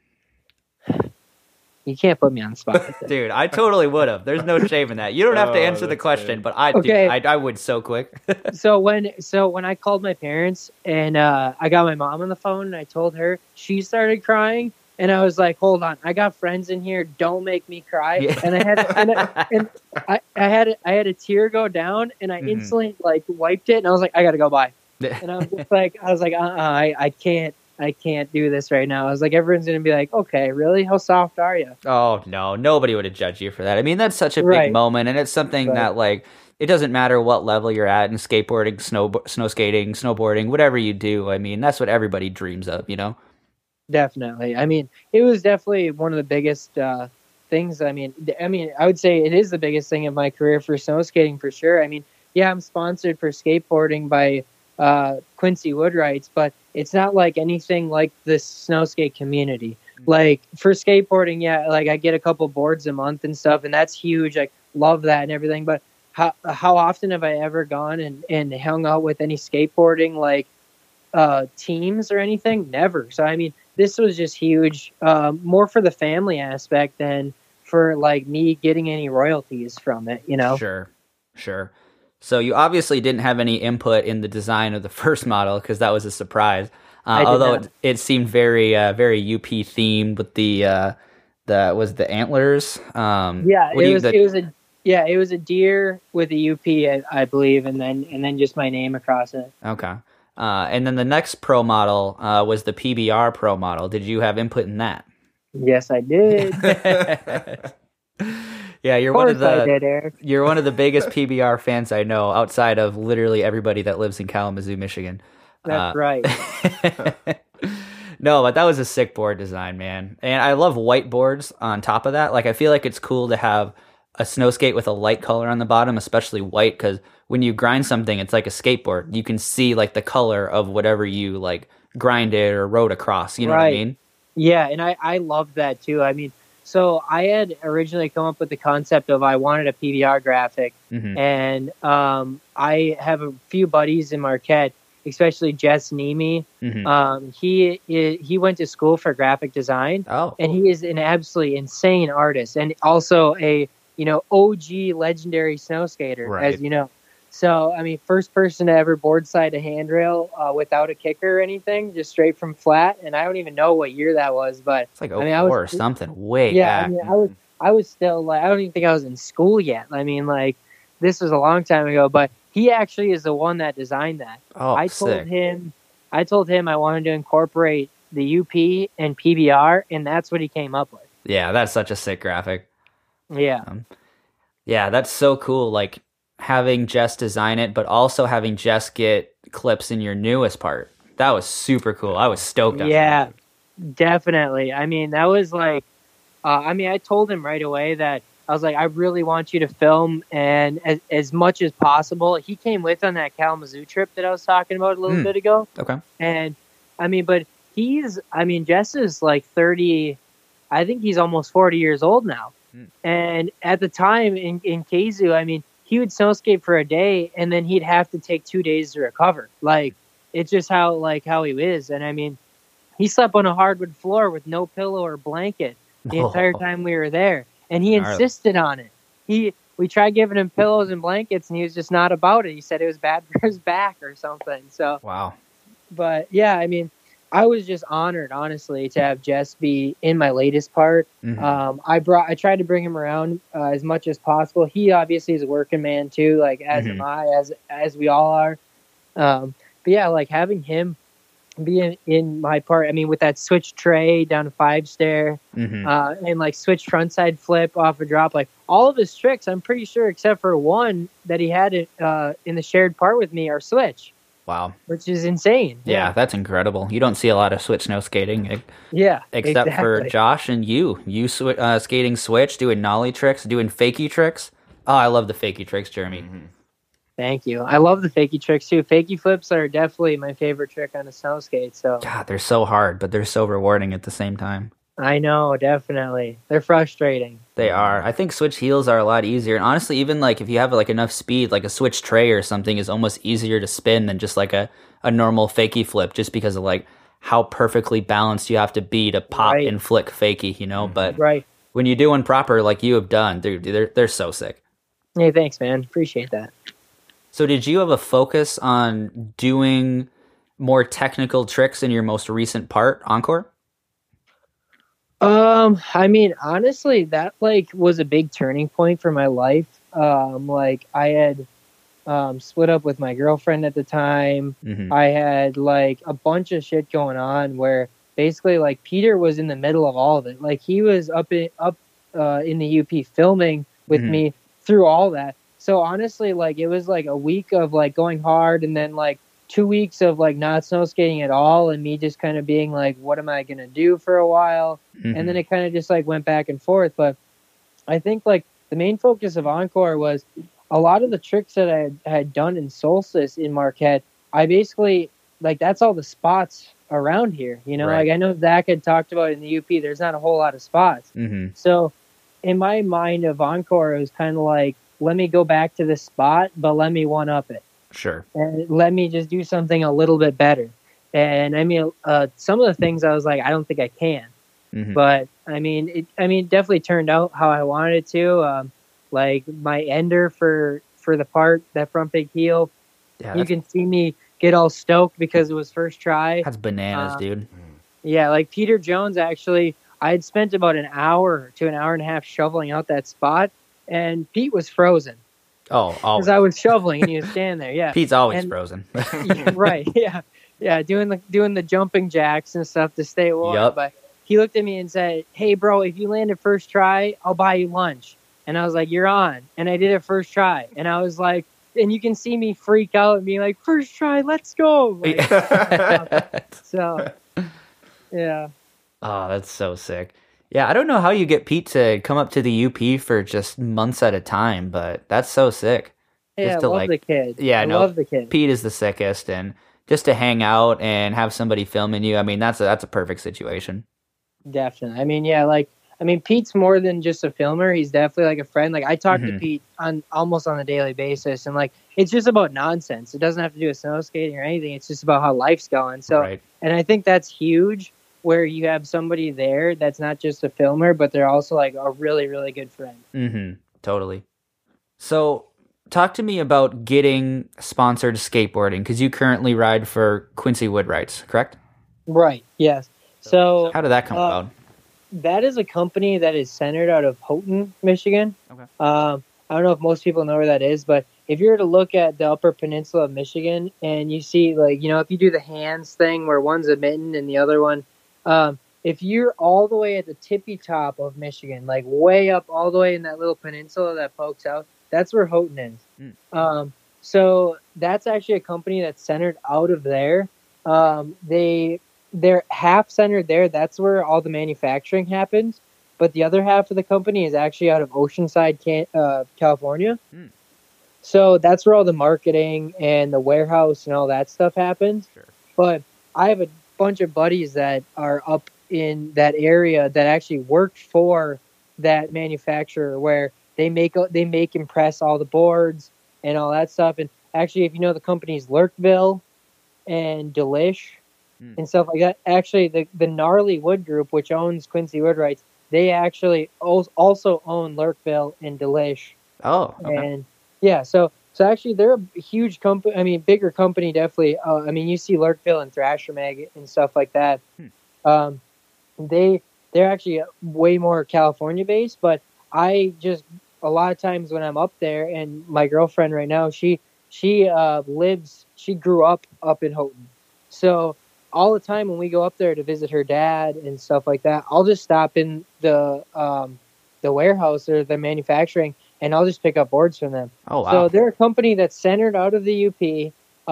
You can't put me on the spot like that. Dude, I totally would have. There's no shame in that. You don't have to answer the question, but I would so quick. So when I called my parents and I got my mom on the phone and I told her, she started crying. And I was like, hold on, I got friends in here. Don't make me cry. Yeah. And I had a tear go down, and I instantly like wiped it, and I was like, I gotta go by. And I was like, I can't do this right now. I was like, everyone's gonna be like, okay, really? How soft are you? Oh no, nobody would have judged you for that. I mean, that's such a big moment, and it's something that like it doesn't matter what level you're at in skateboarding, snow skating, snowboarding, whatever you do. I mean, that's what everybody dreams of, you know. Definitely. I mean, it was definitely one of the biggest things. I mean, I would say it is the biggest thing in my career for snow skating for sure. I mean, yeah, I'm sponsored for skateboarding by Quincy Woodwrights, but it's not like anything like the snow skate community. Like for skateboarding, yeah, like I get a couple boards a month and stuff, and that's huge. Like love that and everything. But how often have I ever gone and hung out with any skateboarding like teams or anything? Never. So I mean, this was just huge, more for the family aspect than for like me getting any royalties from it, you know? Sure. So you obviously didn't have any input in the design of the first model because that was a surprise. Although it seemed very UP themed with the antlers. It was a deer with a UP, I believe, and then just my name across it. Okay. And then the next pro model was the PBR pro model. Did you have input in that? Yes, I did. Yeah, you're one of the biggest PBR fans I know, outside of literally everybody that lives in Kalamazoo, Michigan. That's right. No, but that was a sick board design, man. And I love white boards on top of that. Like, I feel like it's cool to have a snow skate with a light color on the bottom, especially white, because when you grind something, it's like a skateboard. You can see like the color of whatever you like grinded or rode across. You know what I mean? Yeah, and I love that too. I mean, so I had originally come up with the concept of I wanted a PBR graphic, and I have a few buddies in Marquette, especially Jess Nemi. He went to school for graphic design, and he is an absolutely insane artist, and also a OG legendary snow skater, as you know. So, I mean, first person to ever boardside a handrail without a kicker or anything, just straight from flat. And I don't even know what year that was, but it's like or something way back. I mean, I was still like, I don't even think I was in school yet. I mean, like, this was a long time ago, but he actually is the one that designed that. I told him I wanted to incorporate the UP and PBR, and that's what he came up with. Yeah, that's such a sick graphic. Yeah. Yeah, that's so cool. Like, having Jess design it, but also having Jess get clips in your newest part. That was super cool. I was stoked on that. Yeah, definitely. I mean, that was like, I told him right away that I was like, I really want you to film and as much as possible. He came with on that Kalamazoo trip that I was talking about a little bit ago. Okay. And I mean, but Jess is like 30, I think he's almost 40 years old now. And at the time in Keizu, I mean, he would snow skate for a day and then he'd have to take 2 days to recover. Like, it's just how he is. And I mean, he slept on a hardwood floor with no pillow or blanket the entire time we were there. And he insisted on it. We tried giving him pillows and blankets and he was just not about it. He said it was bad for his back or something. So, wow. But yeah, I mean, I was just honored, honestly, to have Jess be in my latest part. I tried to bring him around as much as possible. He obviously is a working man too, like as am I, as we all are. But yeah, like having him be in my part. I mean, with that switch tray down a 5-stair, and like switch frontside flip off a drop, like all of his tricks, I'm pretty sure, except for one that he had in the shared part with me, are switch. Wow. Which is insane. Yeah, that's incredible. You don't see a lot of switch snow skating. Except for Josh and you. You skating switch, doing nollie tricks, doing fakie tricks. Oh, I love the fakie tricks, Jeremy. Thank you. I love the fakie tricks too. Fakie flips are definitely my favorite trick on a snow skate. So God, they're so hard, but they're so rewarding at the same time. I know, definitely. They're frustrating. They are. I think switch heels are a lot easier. And honestly, even like if you have like enough speed, like a switch tray or something is almost easier to spin than just like a normal fakie flip, just because of like how perfectly balanced you have to be to pop and flick fakie, you know? But when you do one proper, like you have done, dude, they're so sick. Hey, thanks, man. Appreciate that. So did you have a focus on doing more technical tricks in your most recent part, Encore? I mean, honestly, that like was a big turning point for my life. Like I had split up with my girlfriend at the time. Mm-hmm. I had like a bunch of shit going on where basically like Peter was in the middle of all of it. Like he was in the UP filming with Mhm. me through all that. So honestly, like it was like a week of like going hard and then like 2 weeks of like not snow skating at all and me just kind of being like, what am I gonna do for a while? And then Mhm. it kind of just like went back and forth. But I think like the main focus of Encore was a lot of the tricks that I had done in Solstice in Marquette. I basically like that's all the spots around here. You know, Right. like I know Zach had talked about in the UP. There's not a whole lot of spots. Mhm. So in my mind of Encore, it was kind of like let me go back to this spot, but let me one up it Sure. and let me just do something a little bit better. And I mean, some of the things I was like, I don't think I can. Mhm. But I mean, it definitely turned out how I wanted it to. Like my ender for the part that front big heel, Yeah, you can see me get all stoked because it was first try. that's bananas, dude. Yeah, like Peter Jones actually, I had spent about an hour to an hour and a half shoveling out that spot, and Pete was frozen Oh, because always. I was shoveling and he was standing there. Yeah, Pete's always And- frozen. yeah, right. Yeah, doing the jumping jacks and stuff to stay warm. Yup. But he looked at me and said, "Hey, bro, if you land it first try, I'll buy you lunch." And I was like, "You're on." And I did it first try, and I was like, and you can see me freak out and be like, "First try, let's go!" Like, so, yeah. Oh, that's so sick. Yeah, I don't know how you get Pete to come up to the UP for just months at a time, but that's so sick. Hey, I Just to, love like- the kid. Yeah, I no, love the kid. Pete is the sickest, and just to hang out and have somebody filming you, I mean, that's a perfect situation. Definitely. I mean, Pete's more than just a filmer. He's definitely like a friend. Like I talk to Mhm. Pete on almost on a daily basis, and like it's just about nonsense. It doesn't have to do with snow skating or anything. It's just about how life's going. So, Right. and I think that's huge. Where you have somebody there that's not just a filmer, but they're also like a really, really good friend. Mm-hmm. Totally. So, talk to me about getting sponsored skateboarding because you currently ride for Quincy Woodwrights, correct? Right. Yes. So How did that come about? that is a company that is centered out of Houghton, Michigan. Okay. I don't know if most people know where that is, but if you were to look at the Upper Peninsula of Michigan and you see, like, you know, if you do the hands thing where one's a mitten and the other one, if you're all the way at the tippy top of Michigan, like way up all the way in that little peninsula that pokes out, that's where Houghton is. So that's actually a company that's centered out of there. They're half centered there. That's where all the manufacturing happens. But the other half of the company is actually out of Oceanside, California. So that's where all the marketing and the warehouse and all that stuff happens. Sure. But I have a bunch of buddies that are up in that area that actually worked for that manufacturer where they make and press all the boards and all that stuff. And actually, if you know the companies Lurkville and Delish and stuff like that, actually the Gnarly Wood Group, which owns Quincy Woodwrights, they actually also own Lurkville and Delish. Oh, okay. And yeah, so actually they're a huge company. I mean, bigger company definitely. I mean, you see Lurkville and Thrasher Mag and stuff like that. They're actually way more California based, but I just a lot of times when I'm up there, and my girlfriend right now, she grew up in Houghton, so all the time when we go up there to visit her dad and stuff like that, I'll just stop in the warehouse or the manufacturing, and I'll just pick up boards from them. Oh, wow. So they're a company that's centered out of the UP.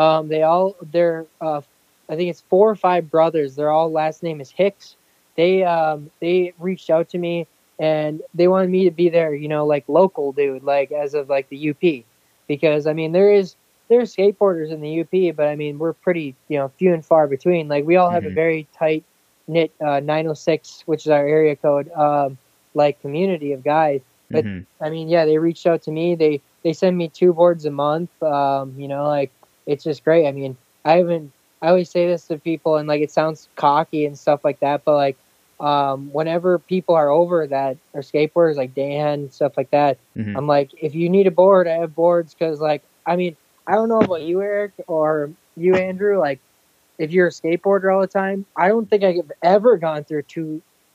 I think it's 4 or 5 brothers. Their all last name is Hicks. They reached out to me and they wanted me to be their, you know, like local dude, like as of like the UP, because I mean there's skateboarders in the UP, but I mean we're pretty, you know, few and far between. Like we all have a very tight knit 906, which is our area code, like community of guys. But I mean, yeah, they reached out to me. They send me 2 boards a month. You know, like it's just great. I mean, I always say this to people, and like it sounds cocky and stuff like that, but like whenever people are over that are skateboarders, like Dan, stuff like that, I'm like, if you need a board, I have boards. Because like, I mean, I don't know about you, Eric, or you, Andrew. Like, if you're a skateboarder all the time, I don't think I've ever gone through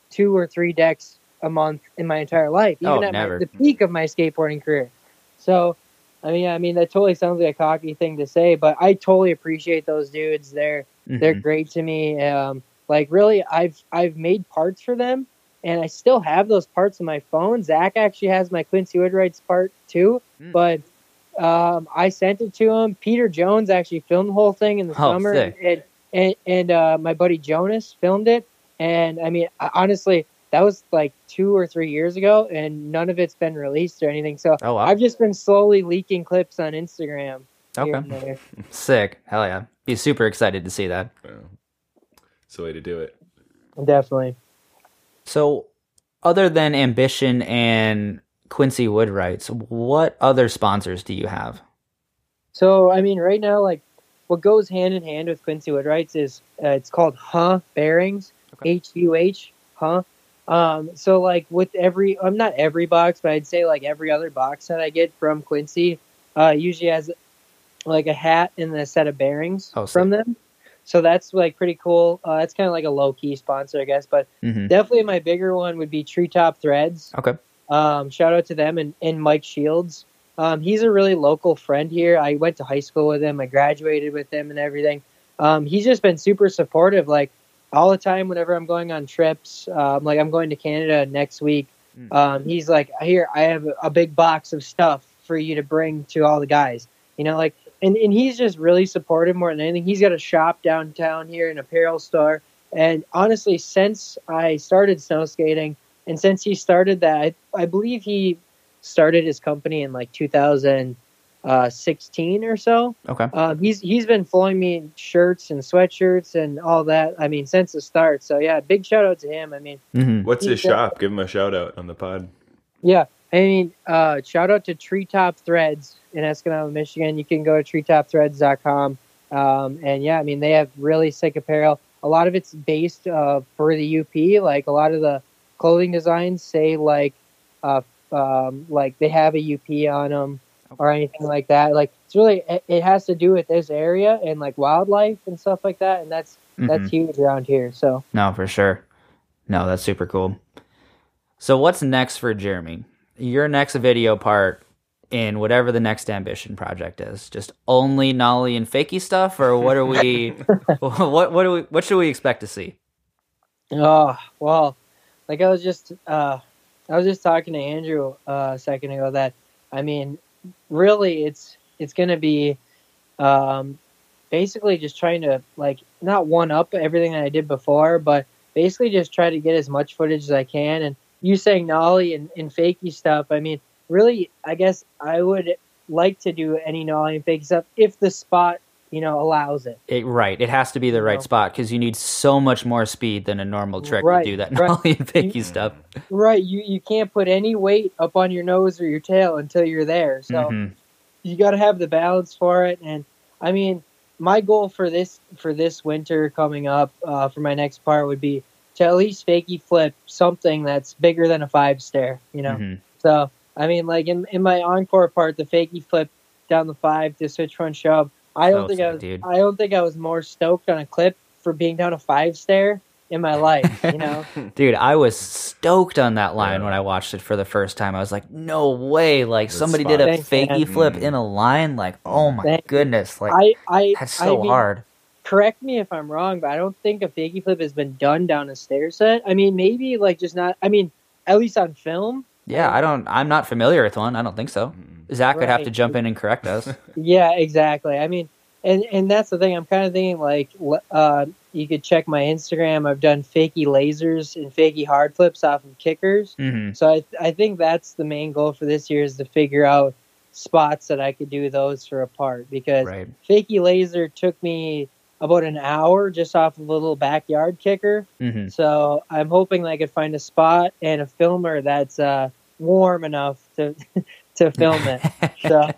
2 or 3 decks a month in my entire life, even at never. the peak of my skateboarding career. So, I mean, that totally sounds like a cocky thing to say, but I totally appreciate those dudes. They're great to me. Like really, I've made parts for them, and I still have those parts on my phone. Zach actually has my Quincy Woodwrights part too, but I sent it to him. Peter Jones actually filmed the whole thing in the summer, and my buddy Jonas filmed it. And I mean, honestly, that was like 2 or 3 years ago, and none of it's been released or anything. So I've just been slowly leaking clips on Instagram. Okay. Sick. Hell yeah. Be super excited to see that. Yeah. It's the way to do it. Definitely. So other than Ambition and Quincy Woodwrights, what other sponsors do you have? So, I mean, right now, like, what goes hand in hand with Quincy Woodwrights is it's called Bearings, H-U-H, So, like, with not every box, but I'd say, like, every other box that I get from Quincy usually has, like, a hat and a set of bearings from them. So that's, like, pretty cool. That's kind of like a low-key sponsor, I guess. But definitely my bigger one would be Treetop Threads. Okay. Shout out to them and Mike Shields. He's a really local friend here. I went to high school with him. I graduated with him and everything. He's just been super supportive, like, all the time whenever I'm going on trips. Like, I'm going to Canada next week. He's like, here, I have a big box of stuff for you to bring to all the guys. You know, like, and he's just really supportive more than anything. He's got a shop downtown here, an apparel store. And honestly, since I started snow skating, and since he started that, I believe he started his company in like 2016 or so. Okay. He's been flowing me shirts and sweatshirts and all that. I mean, since the start. So yeah, big shout out to him. I mean, what's his shop? Give him a shout out on the pod. Yeah, I mean, shout out to Treetop Threads in Escanaba, Michigan. You can go to treetopthreads.com. And yeah, I mean, they have really sick apparel. A lot of it's based for the UP. Like a lot of the clothing designs say like they have a UP on them or anything like that. Like it's really, it has to do with this area and like wildlife and stuff like that. And that's huge around here. So no, for sure. No, that's super cool. So what's next for Jeremy? Your next video part in whatever the next Ambition project is, just only nollie and fakie stuff, or what are we? what should we expect to see? Oh well, like I was just talking to Andrew a second ago that I mean, really, it's gonna be basically just trying to like not one up everything that I did before, but basically just try to get as much footage as I can. And you saying nollie and fakie stuff, I mean, really, I guess I would like to do any nollie and fakie stuff if the spot, allows it. Right. It has to be the right spot because you need so much more speed than a normal trick to do that nollie and fakie stuff. Right. You can't put any weight up on your nose or your tail until you're there. So you got to have the balance for it. And I mean, my goal for this winter coming up for my next part would be to at least fakie flip something that's bigger than a 5-stair, So, I mean, like in my encore part, the fakie flip down the 5 to switch front shove, I don't think I was more stoked on a clip for being down a 5-stair in my life, Dude, I was stoked on that line when I watched it for the first time. I was like, no way, like somebody did a fakie flip in a line, like, oh my goodness, like that's so hard. Correct me if I'm wrong, but I don't think a fakie flip has been done down a stair set. I mean, maybe like just not. I mean, at least on film. Yeah, I'm not familiar with one. I don't think so. Zach would have to jump in and correct us. Yeah, exactly. I mean, and that's the thing. I'm kind of thinking like, you could check my Instagram. I've done fakie lasers and fakie hard flips off of kickers. So I think that's the main goal for this year is to figure out spots that I could do those for a part because fakie laser took me about an hour just off a little backyard kicker. So I'm hoping I could find a spot and a filmer that's warm enough to film it. So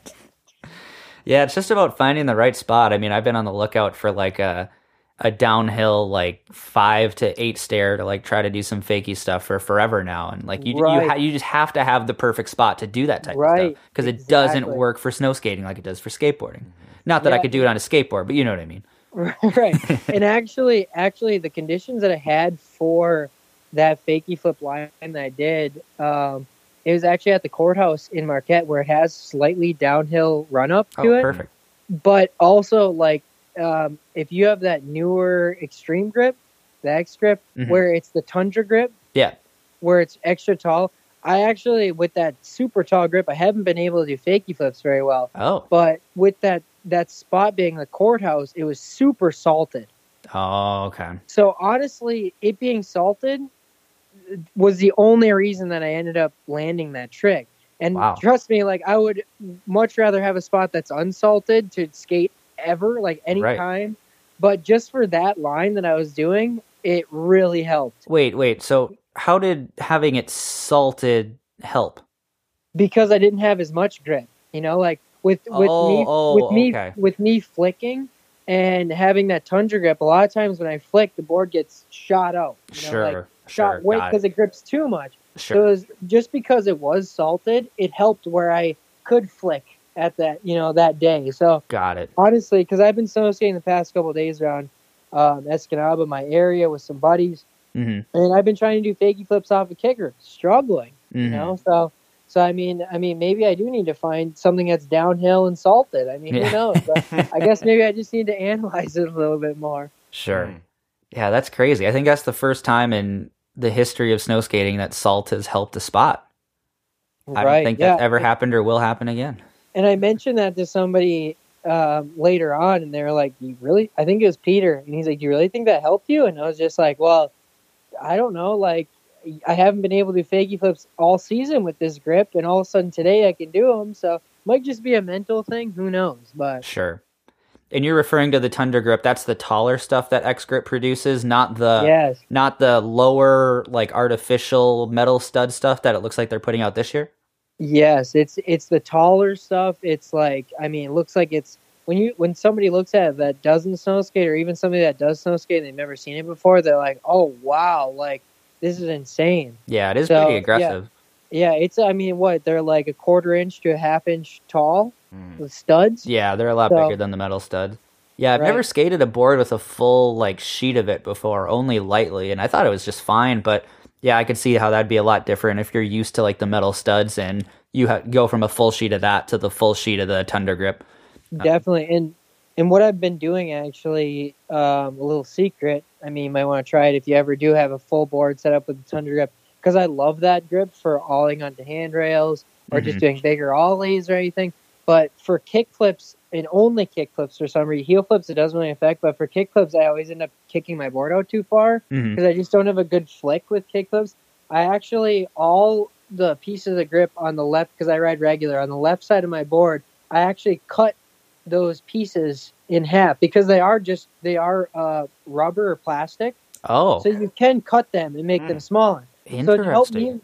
yeah, it's just about finding the right spot. I mean, I've been on the lookout for like a downhill like 5 to 8 stair to like try to do some fakie stuff for forever now, and like you just have to have the perfect spot to do that type of stuff because it doesn't work for snow skating like it does for skateboarding. Not that I could do it on a skateboard, but you know what I mean. Right. And actually the conditions that I had for that fakie flip line that I did, it was actually at the courthouse in Marquette where it has slightly downhill run up to it. Perfect. But also, like, if you have that newer extreme grip, the X grip, where it's the Tundra grip, Yeah. where it's extra tall, I actually, with that super tall grip, I haven't been able to do fakie flips very well. Oh. But with that spot being the courthouse, it was super salted. Oh, okay. So honestly, it being salted was the only reason that I ended up landing that trick. And Wow. trust me, like, I would much rather have a spot that's unsalted to skate ever, like any Right. time. But just for that line that I was doing, it really helped. Wait. So how did having it salted help? Because I didn't have as much grip, you know, like with okay. me flicking and having that Tundra grip. A lot of times when I flick, the board gets shot out. You know, like, shot weight because it grips too much. Sure. So it was just because it was salted, it helped where I could flick at that, you know, that day. So Got it. honestly, because I've been snow skating the past couple of days around Escanaba, my area, with some buddies, and I've been trying to do fakie flips off a kicker, struggling. You know, so I mean, maybe I do need to find something that's downhill and salted. I mean, who knows? But I guess maybe I just need to analyze it a little bit more. Sure. Yeah, that's crazy. I think that's the first time in the history of snow skating that salt has helped a spot. I don't think that ever happened or will happen again. And I mentioned that to somebody later on, and they were like, "You really?" I think it was Peter, and he's like, "Do you really think that helped you?" And I was just like, "Well, I don't know. Like, I haven't been able to do fakie flips all season with this grip, and all of a sudden today I can do them. So it might just be a mental thing. Who knows?" But sure. And you're referring to the Tundra grip. That's the taller stuff that X Grip produces, not the lower, like, artificial metal stud stuff that it looks like they're putting out this year. Yes, it's the taller stuff. It's like, I mean, it looks like it's when somebody looks at it that doesn't snow skate, or even somebody that does snow skate and they've never seen it before, they're like, "Oh wow, like, this is insane." Yeah, it is pretty aggressive. Yeah, it's, I mean, what, they're like a 1/4 inch to a 1/2 inch tall with studs. Yeah, they're a lot bigger than the metal stud. Yeah, I've never skated a board with a full, like, sheet of it before, only lightly, and I thought it was just fine, but yeah, I could see how that'd be a lot different if you're used to, like, the metal studs and you go from a full sheet of that to the full sheet of the Tundra grip. Definitely. And what I've been doing, actually, a little secret, I mean, you might want to try it if you ever do have a full board set up with the Tundra grip, because I love that grip for olling onto handrails or just doing bigger ollies or anything. But for kick flips, and only kick flips for some reason, heel flips it doesn't really affect, but for kick flips I always end up kicking my board out too far because I just don't have a good flick with kick flips. I actually, all the pieces of grip on the left, because I ride regular, on the left side of my board, I actually cut those pieces in half because they are rubber or plastic. Oh. So you can cut them and make them smaller. So to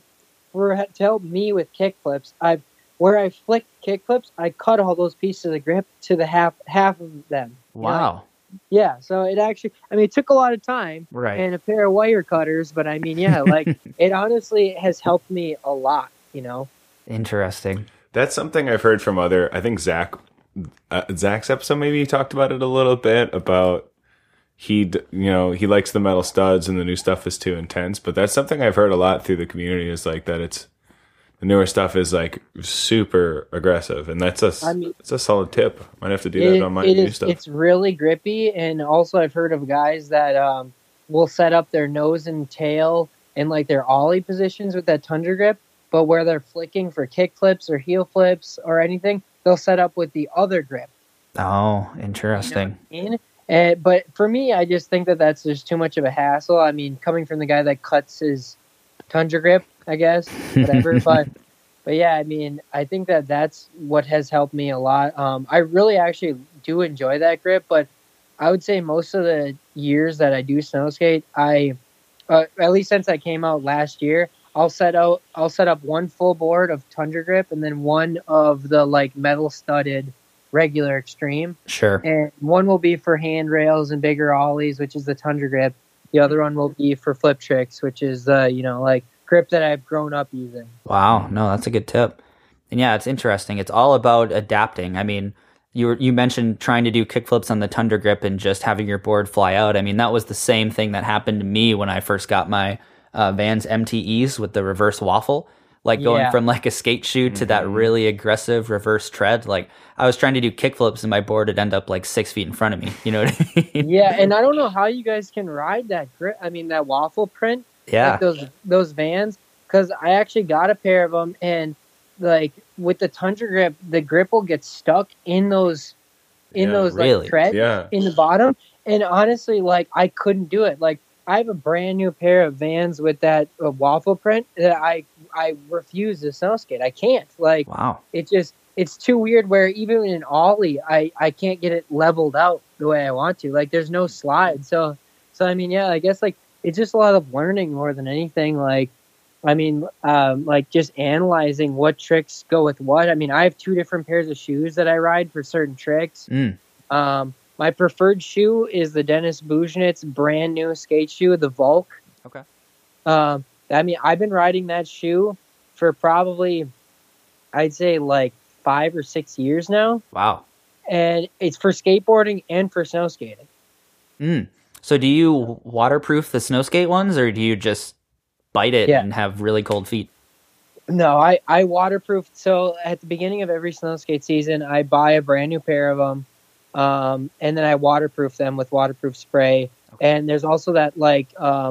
help me with kick flips, where I flick kick flips, I cut all those pieces of the grip to the half of them. Wow. Yeah, so it actually, I mean, it took a lot of time and a pair of wire cutters, but I mean, yeah, like, it honestly has helped me a lot, you know? Interesting. That's something I've heard from I think Zach's episode, maybe he talked about it a little bit, about he likes the metal studs and the new stuff is too intense, but that's something I've heard a lot through the community, is like that the newer stuff is like super aggressive, and it's a solid tip. Might have to do that on my new stuff. It's really grippy, and also I've heard of guys that will set up their nose and tail in like their ollie positions with that Tundra grip, but where they're flicking for kick flips or heel flips or anything, they'll set up with the other grip. Oh, interesting. You know, but for me, I just think that that's just too much of a hassle. I mean, coming from the guy that cuts his Tundra grip, I guess, whatever. but yeah, I mean, I think that that's what has helped me a lot. I really actually do enjoy that grip, but I would say most of the years that I do snow skate, at least since I came out last year, I'll set up one full board of Tundra grip and then one of the like metal studded regular extreme. Sure. And one will be for handrails and bigger ollies, which is the Tundra grip. The other one will be for flip tricks, which is the, like, grip that I've grown up using. Wow. No, that's a good tip. And yeah, it's interesting. It's all about adapting. I mean, you mentioned trying to do kickflips on the Tundra grip and just having your board fly out. I mean, that was the same thing that happened to me when I first got my Vans MTEs with the reverse waffle. Like going from like a skate shoe to that really aggressive reverse tread. Like I was trying to do kickflips and my board would end up like 6 feet in front of me. You know what I mean? Yeah, and I don't know how you guys can ride that grip. I mean, that waffle print. Yeah. Like those Vans. Because I actually got a pair of them, and like with the Tundra grip, the grip will get stuck in those really? like treads in the bottom. And honestly, like I couldn't do it. Like I have a brand new pair of Vans with that waffle print that I refuse to snow skate. I can't. Like, wow. It's too weird where even in Ollie, I can't get it leveled out the way I want to. Like, there's no slide. So I mean, yeah, I guess like it's just a lot of learning more than anything. Like, I mean, like just analyzing what tricks go with what. I mean, I have 2 different pairs of shoes that I ride for certain tricks. My preferred shoe is the Dennis Bujanitz brand new skate shoe, the Volk. Okay. I mean, I've been riding that shoe for probably, I'd say like 5 or 6 years now. Wow. And it's for skateboarding and for snow skating. So do you waterproof the snow skate ones, or do you just bite it and have really cold feet? No, I waterproof. So at the beginning of every snow skate season, I buy a brand new pair of them. And then I waterproof them with waterproof spray. Okay. And there's also that like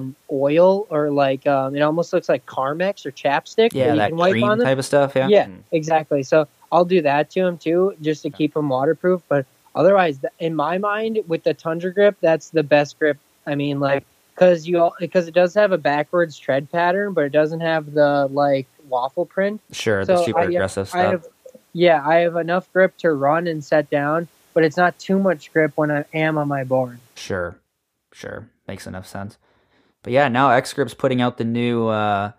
oil or like it almost looks like Carmex or chapstick. Yeah, that can wipe cream on them. type of stuff. Yeah. Yeah, exactly. So I'll do that to them too, just to keep them waterproof. But otherwise, in my mind, with the Tundra grip, that's the best grip. I mean, like because it does have a backwards tread pattern, but it doesn't have the like waffle print. Sure, the super aggressive stuff. I have enough grip to run and set down, but it's not too much grip when I am on my board. Sure. Makes enough sense. But yeah, now X-Grip's putting out the new,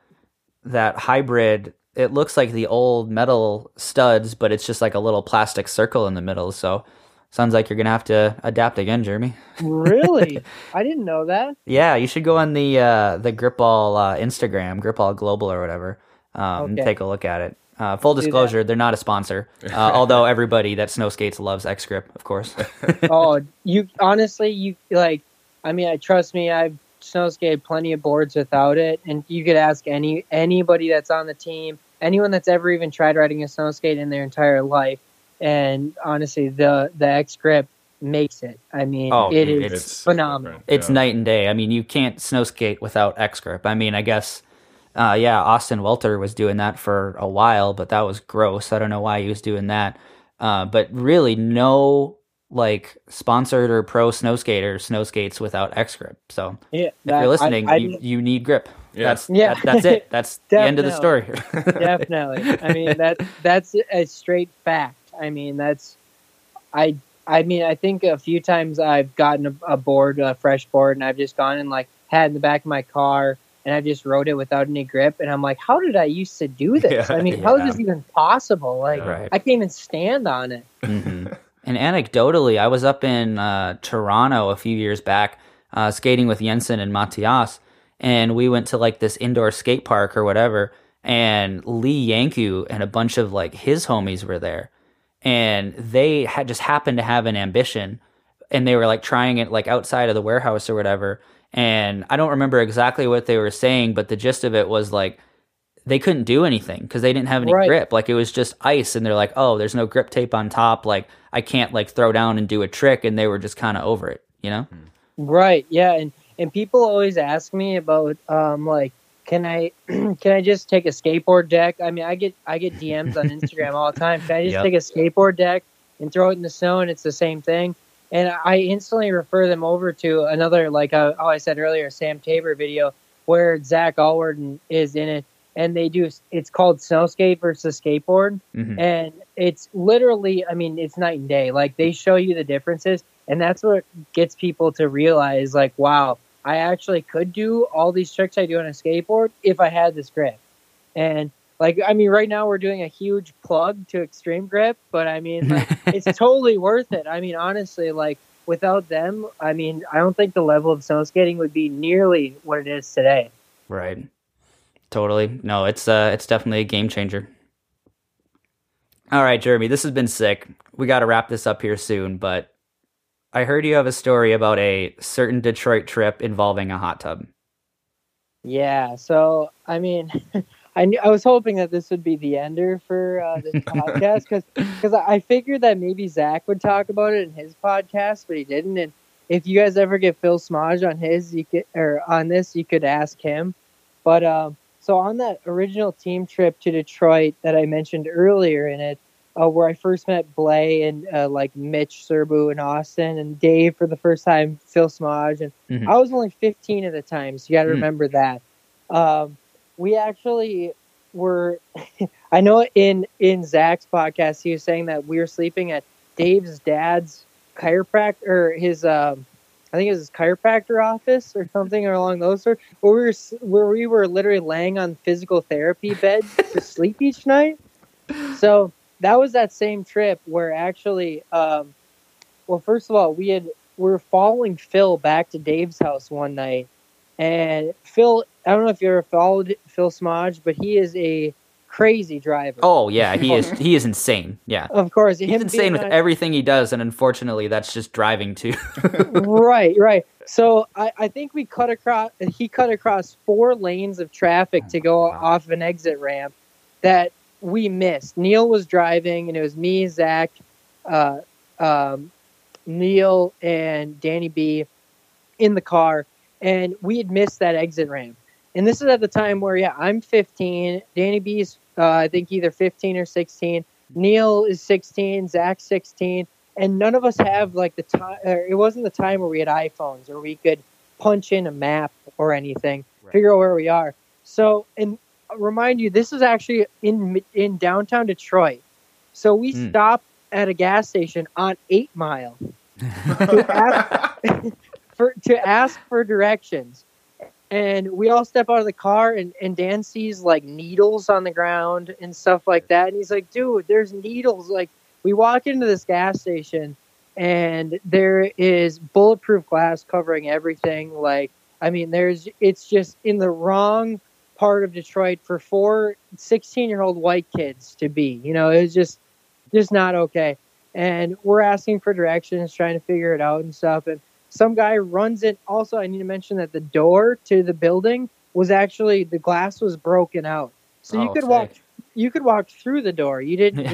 that hybrid. It looks like the old metal studs, but it's just like a little plastic circle in the middle. So sounds like you're going to have to adapt again, Jeremy. Really? I didn't know that. Yeah, you should go on the Gripball Instagram, Gripball Global or whatever. Take a look at it. Full disclosure, they're not a sponsor. Although everybody that snow skates loves X-Grip, of course. Oh, you honestly, I mean, trust me, I've snow skated plenty of boards without it, and you could ask anybody that's on the team, anyone that's ever even tried riding a snow skate in their entire life, and honestly, the X-Grip makes it. I mean, it's phenomenal. It's night and day. I mean, you can't snow skate without X-Grip. I mean, I guess, Austin Welter was doing that for a while, but that was gross. I don't know why he was doing that. But really, no like sponsored or pro snow skates without X-Grip. So if you're listening, you need grip. Yeah. That's it. That's the end of the story. Definitely. I mean, that's a straight fact. I mean, I think a few times I've gotten a fresh board, and I've just gone and like had in the back of my car, and I just rode it without any grip, and I'm like, how did I used to do this? I mean, how is this even possible? Like, I can't even stand on it. Mm-hmm. And anecdotally, I was up in Toronto a few years back, skating with Jensen and Matthias, and we went to like this indoor skate park or whatever, and Lee Yanku and a bunch of like his homies were there, and they had just happened to have an ambition, and they were like trying it like outside of the warehouse or whatever. And I don't remember exactly what they were saying, but the gist of it was like they couldn't do anything because they didn't have any grip. Like it was just ice, and they're like, oh, there's no grip tape on top. Like I can't like throw down and do a trick, and they were just kind of over it, you know? Right. Yeah. And people always ask me about like, can I just take a skateboard deck? I mean, I get DMs on Instagram all the time. Can I just take a skateboard deck and throw it in the snow, and it's the same thing? And I instantly refer them over to another, like I said earlier, Sam Tabor video where Zach Allwarden is in it, and it's called Snow Skate versus Skateboard. Mm-hmm. And it's literally, I mean, it's night and day. Like they show you the differences, and that's what gets people to realize like, wow, I actually could do all these tricks I do on a skateboard if I had this grip. And like, I mean, right now we're doing a huge plug to Extreme Grip, but I mean, like, it's totally worth it. I mean, honestly, like without them, I mean, I don't think the level of snow skating would be nearly what it is today. Right. Totally. No, it's definitely a game changer. All right, Jeremy, this has been sick. We got to wrap this up here soon, but I heard you have a story about a certain Detroit trip involving a hot tub. Yeah, so I mean, I was hoping that this would be the ender for this podcast because I figured that maybe Zach would talk about it in his podcast, but he didn't. And if you guys ever get Phil Smodge on his, you could or on this, you could ask him. But so on that original team trip to Detroit that I mentioned earlier in it, where I first met Blay and like Mitch Serbu and Austin and Dave for the first time, Phil Smodge, and Mhm. I was only 15 at the time, so you got to remember that. We actually were. I know in Zach's podcast he was saying that we were sleeping at Dave's dad's chiropractor or his. I think it was his chiropractor office or something along those sorts. Where we were literally laying on physical therapy bed to sleep each night. So that was that same trip where actually, well, first of all, we were following Phil back to Dave's house one night, and Phil, I don't know if you ever followed Phil Smodge, but he is a crazy driver. Oh yeah, he is. He is insane. Yeah, Of course, he's insane with everything he does, and unfortunately, that's just driving too. Right. So I think he cut across 4 lanes of traffic to go off an exit ramp that we missed. Neil was driving, and it was me, Zach, Neil, and Danny B in the car, and we had missed that exit ramp. And this is at the time where, yeah, I'm 15. Danny B's, I think, either 15 or 16. Neil is 16. Zach's 16. And none of us have, like, the time. It wasn't the time where we had iPhones or we could punch in a map or anything, figure out where we are. So, and I'll remind you, this is actually in downtown Detroit. So we stopped at a gas station on 8 Mile to ask for directions. And we all step out of the car, and Dan sees like needles on the ground and stuff like that. And he's like, dude, there's needles. Like, we walk into this gas station and there is bulletproof glass covering everything. Like, I mean, it's just in the wrong part of Detroit for 4 16-year-old white kids to be. You know, it was just not okay. And we're asking for directions, trying to figure it out and stuff. And some guy runs in. Also, I need to mention that the door to the building was actually, the glass was broken out, so you could walk through the door. You didn't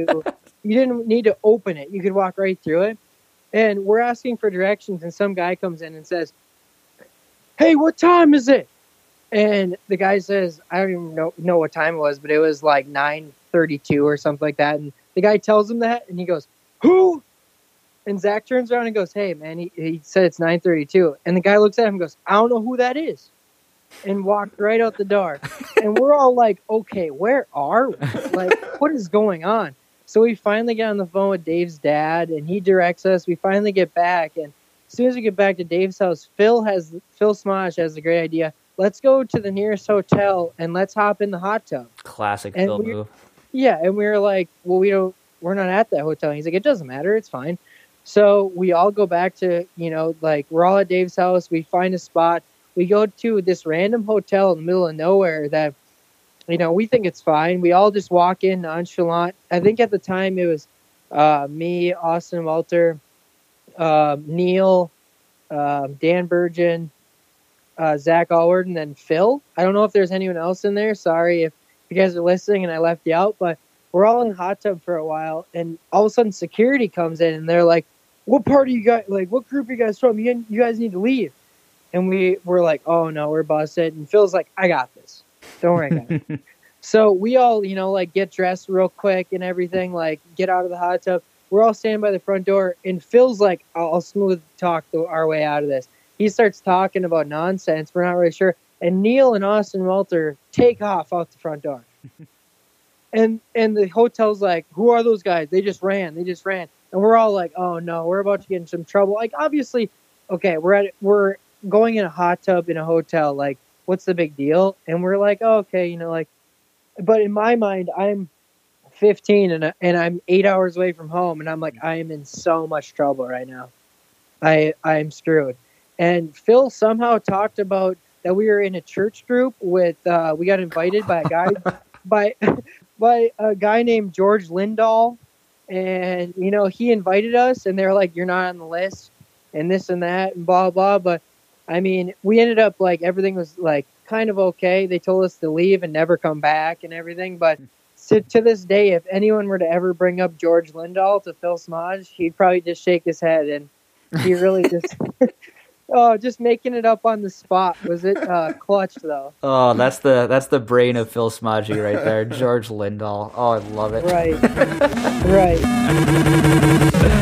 need to open it. You could walk right through it. And we're asking for directions, and some guy comes in and says, "Hey, what time is it?" And the guy says, I don't even know what time it was, but it was like 9:32 or something like that. And the guy tells him that, and he goes, "Who?" And Zach turns around and goes, "Hey, man, he said it's 9:32. And the guy looks at him and goes, "I don't know who that is." And walked right out the door. And we're all like, okay, where are we? Like, what is going on? So we finally get on the phone with Dave's dad, and he directs us. We finally get back. And as soon as we get back to Dave's house, Phil Smosh has a great idea. Let's go to the nearest hotel and let's hop in the hot tub. Classic Phil move. Yeah, and we were like, well, we're not at that hotel. And he's like, it doesn't matter, it's fine. So we all go back to, like, we're all at Dave's house. We find a spot. We go to this random hotel in the middle of nowhere that, we think it's fine. We all just walk in nonchalant. I think at the time it was me, Austin Walter, Neil, Dan Burgeon, Zach Allward, and then Phil. I don't know if there's anyone else in there. Sorry if you guys are listening and I left you out, but we're all in the hot tub for a while, and all of a sudden security comes in, and they're like, "What part are you guys, like, what group are you guys from? You guys need to leave." And we're like, "Oh no, we're busted." And Phil's like, "I got this. Don't worry, guys." So we all, like, get dressed real quick and everything, like, get out of the hot tub. We're all standing by the front door, and Phil's like, I'll smooth talk our way out of this. He starts talking about nonsense. We're not really sure. And Neil and Austin Walter take off out the front door. And the hotel's like, "Who are those guys? They just ran. And we're all like, "Oh no, we're about to get in some trouble." Like, obviously, okay, we're going in a hot tub in a hotel. Like, what's the big deal? And we're like, "Oh, okay, like." But in my mind, I'm 15 and I'm 8 hours away from home, and I'm like, I am in so much trouble right now. I'm screwed. And Phil somehow talked about that we were in a church group with. We got invited by a guy by a guy named George Lindahl, and he invited us, and they're like, "You're not on the list," and this and that and blah blah. But I mean, we ended up, like, everything was like kind of okay. They told us to leave and never come back and everything. But to this day, if anyone were to ever bring up George Lindahl to Phil Smaj, he'd probably just shake his head. And he really just, just making it up on the spot. Was it clutch though? Oh, that's the brain of Phil Smajgy right there, George Lindahl. Oh, I love it. Right, right.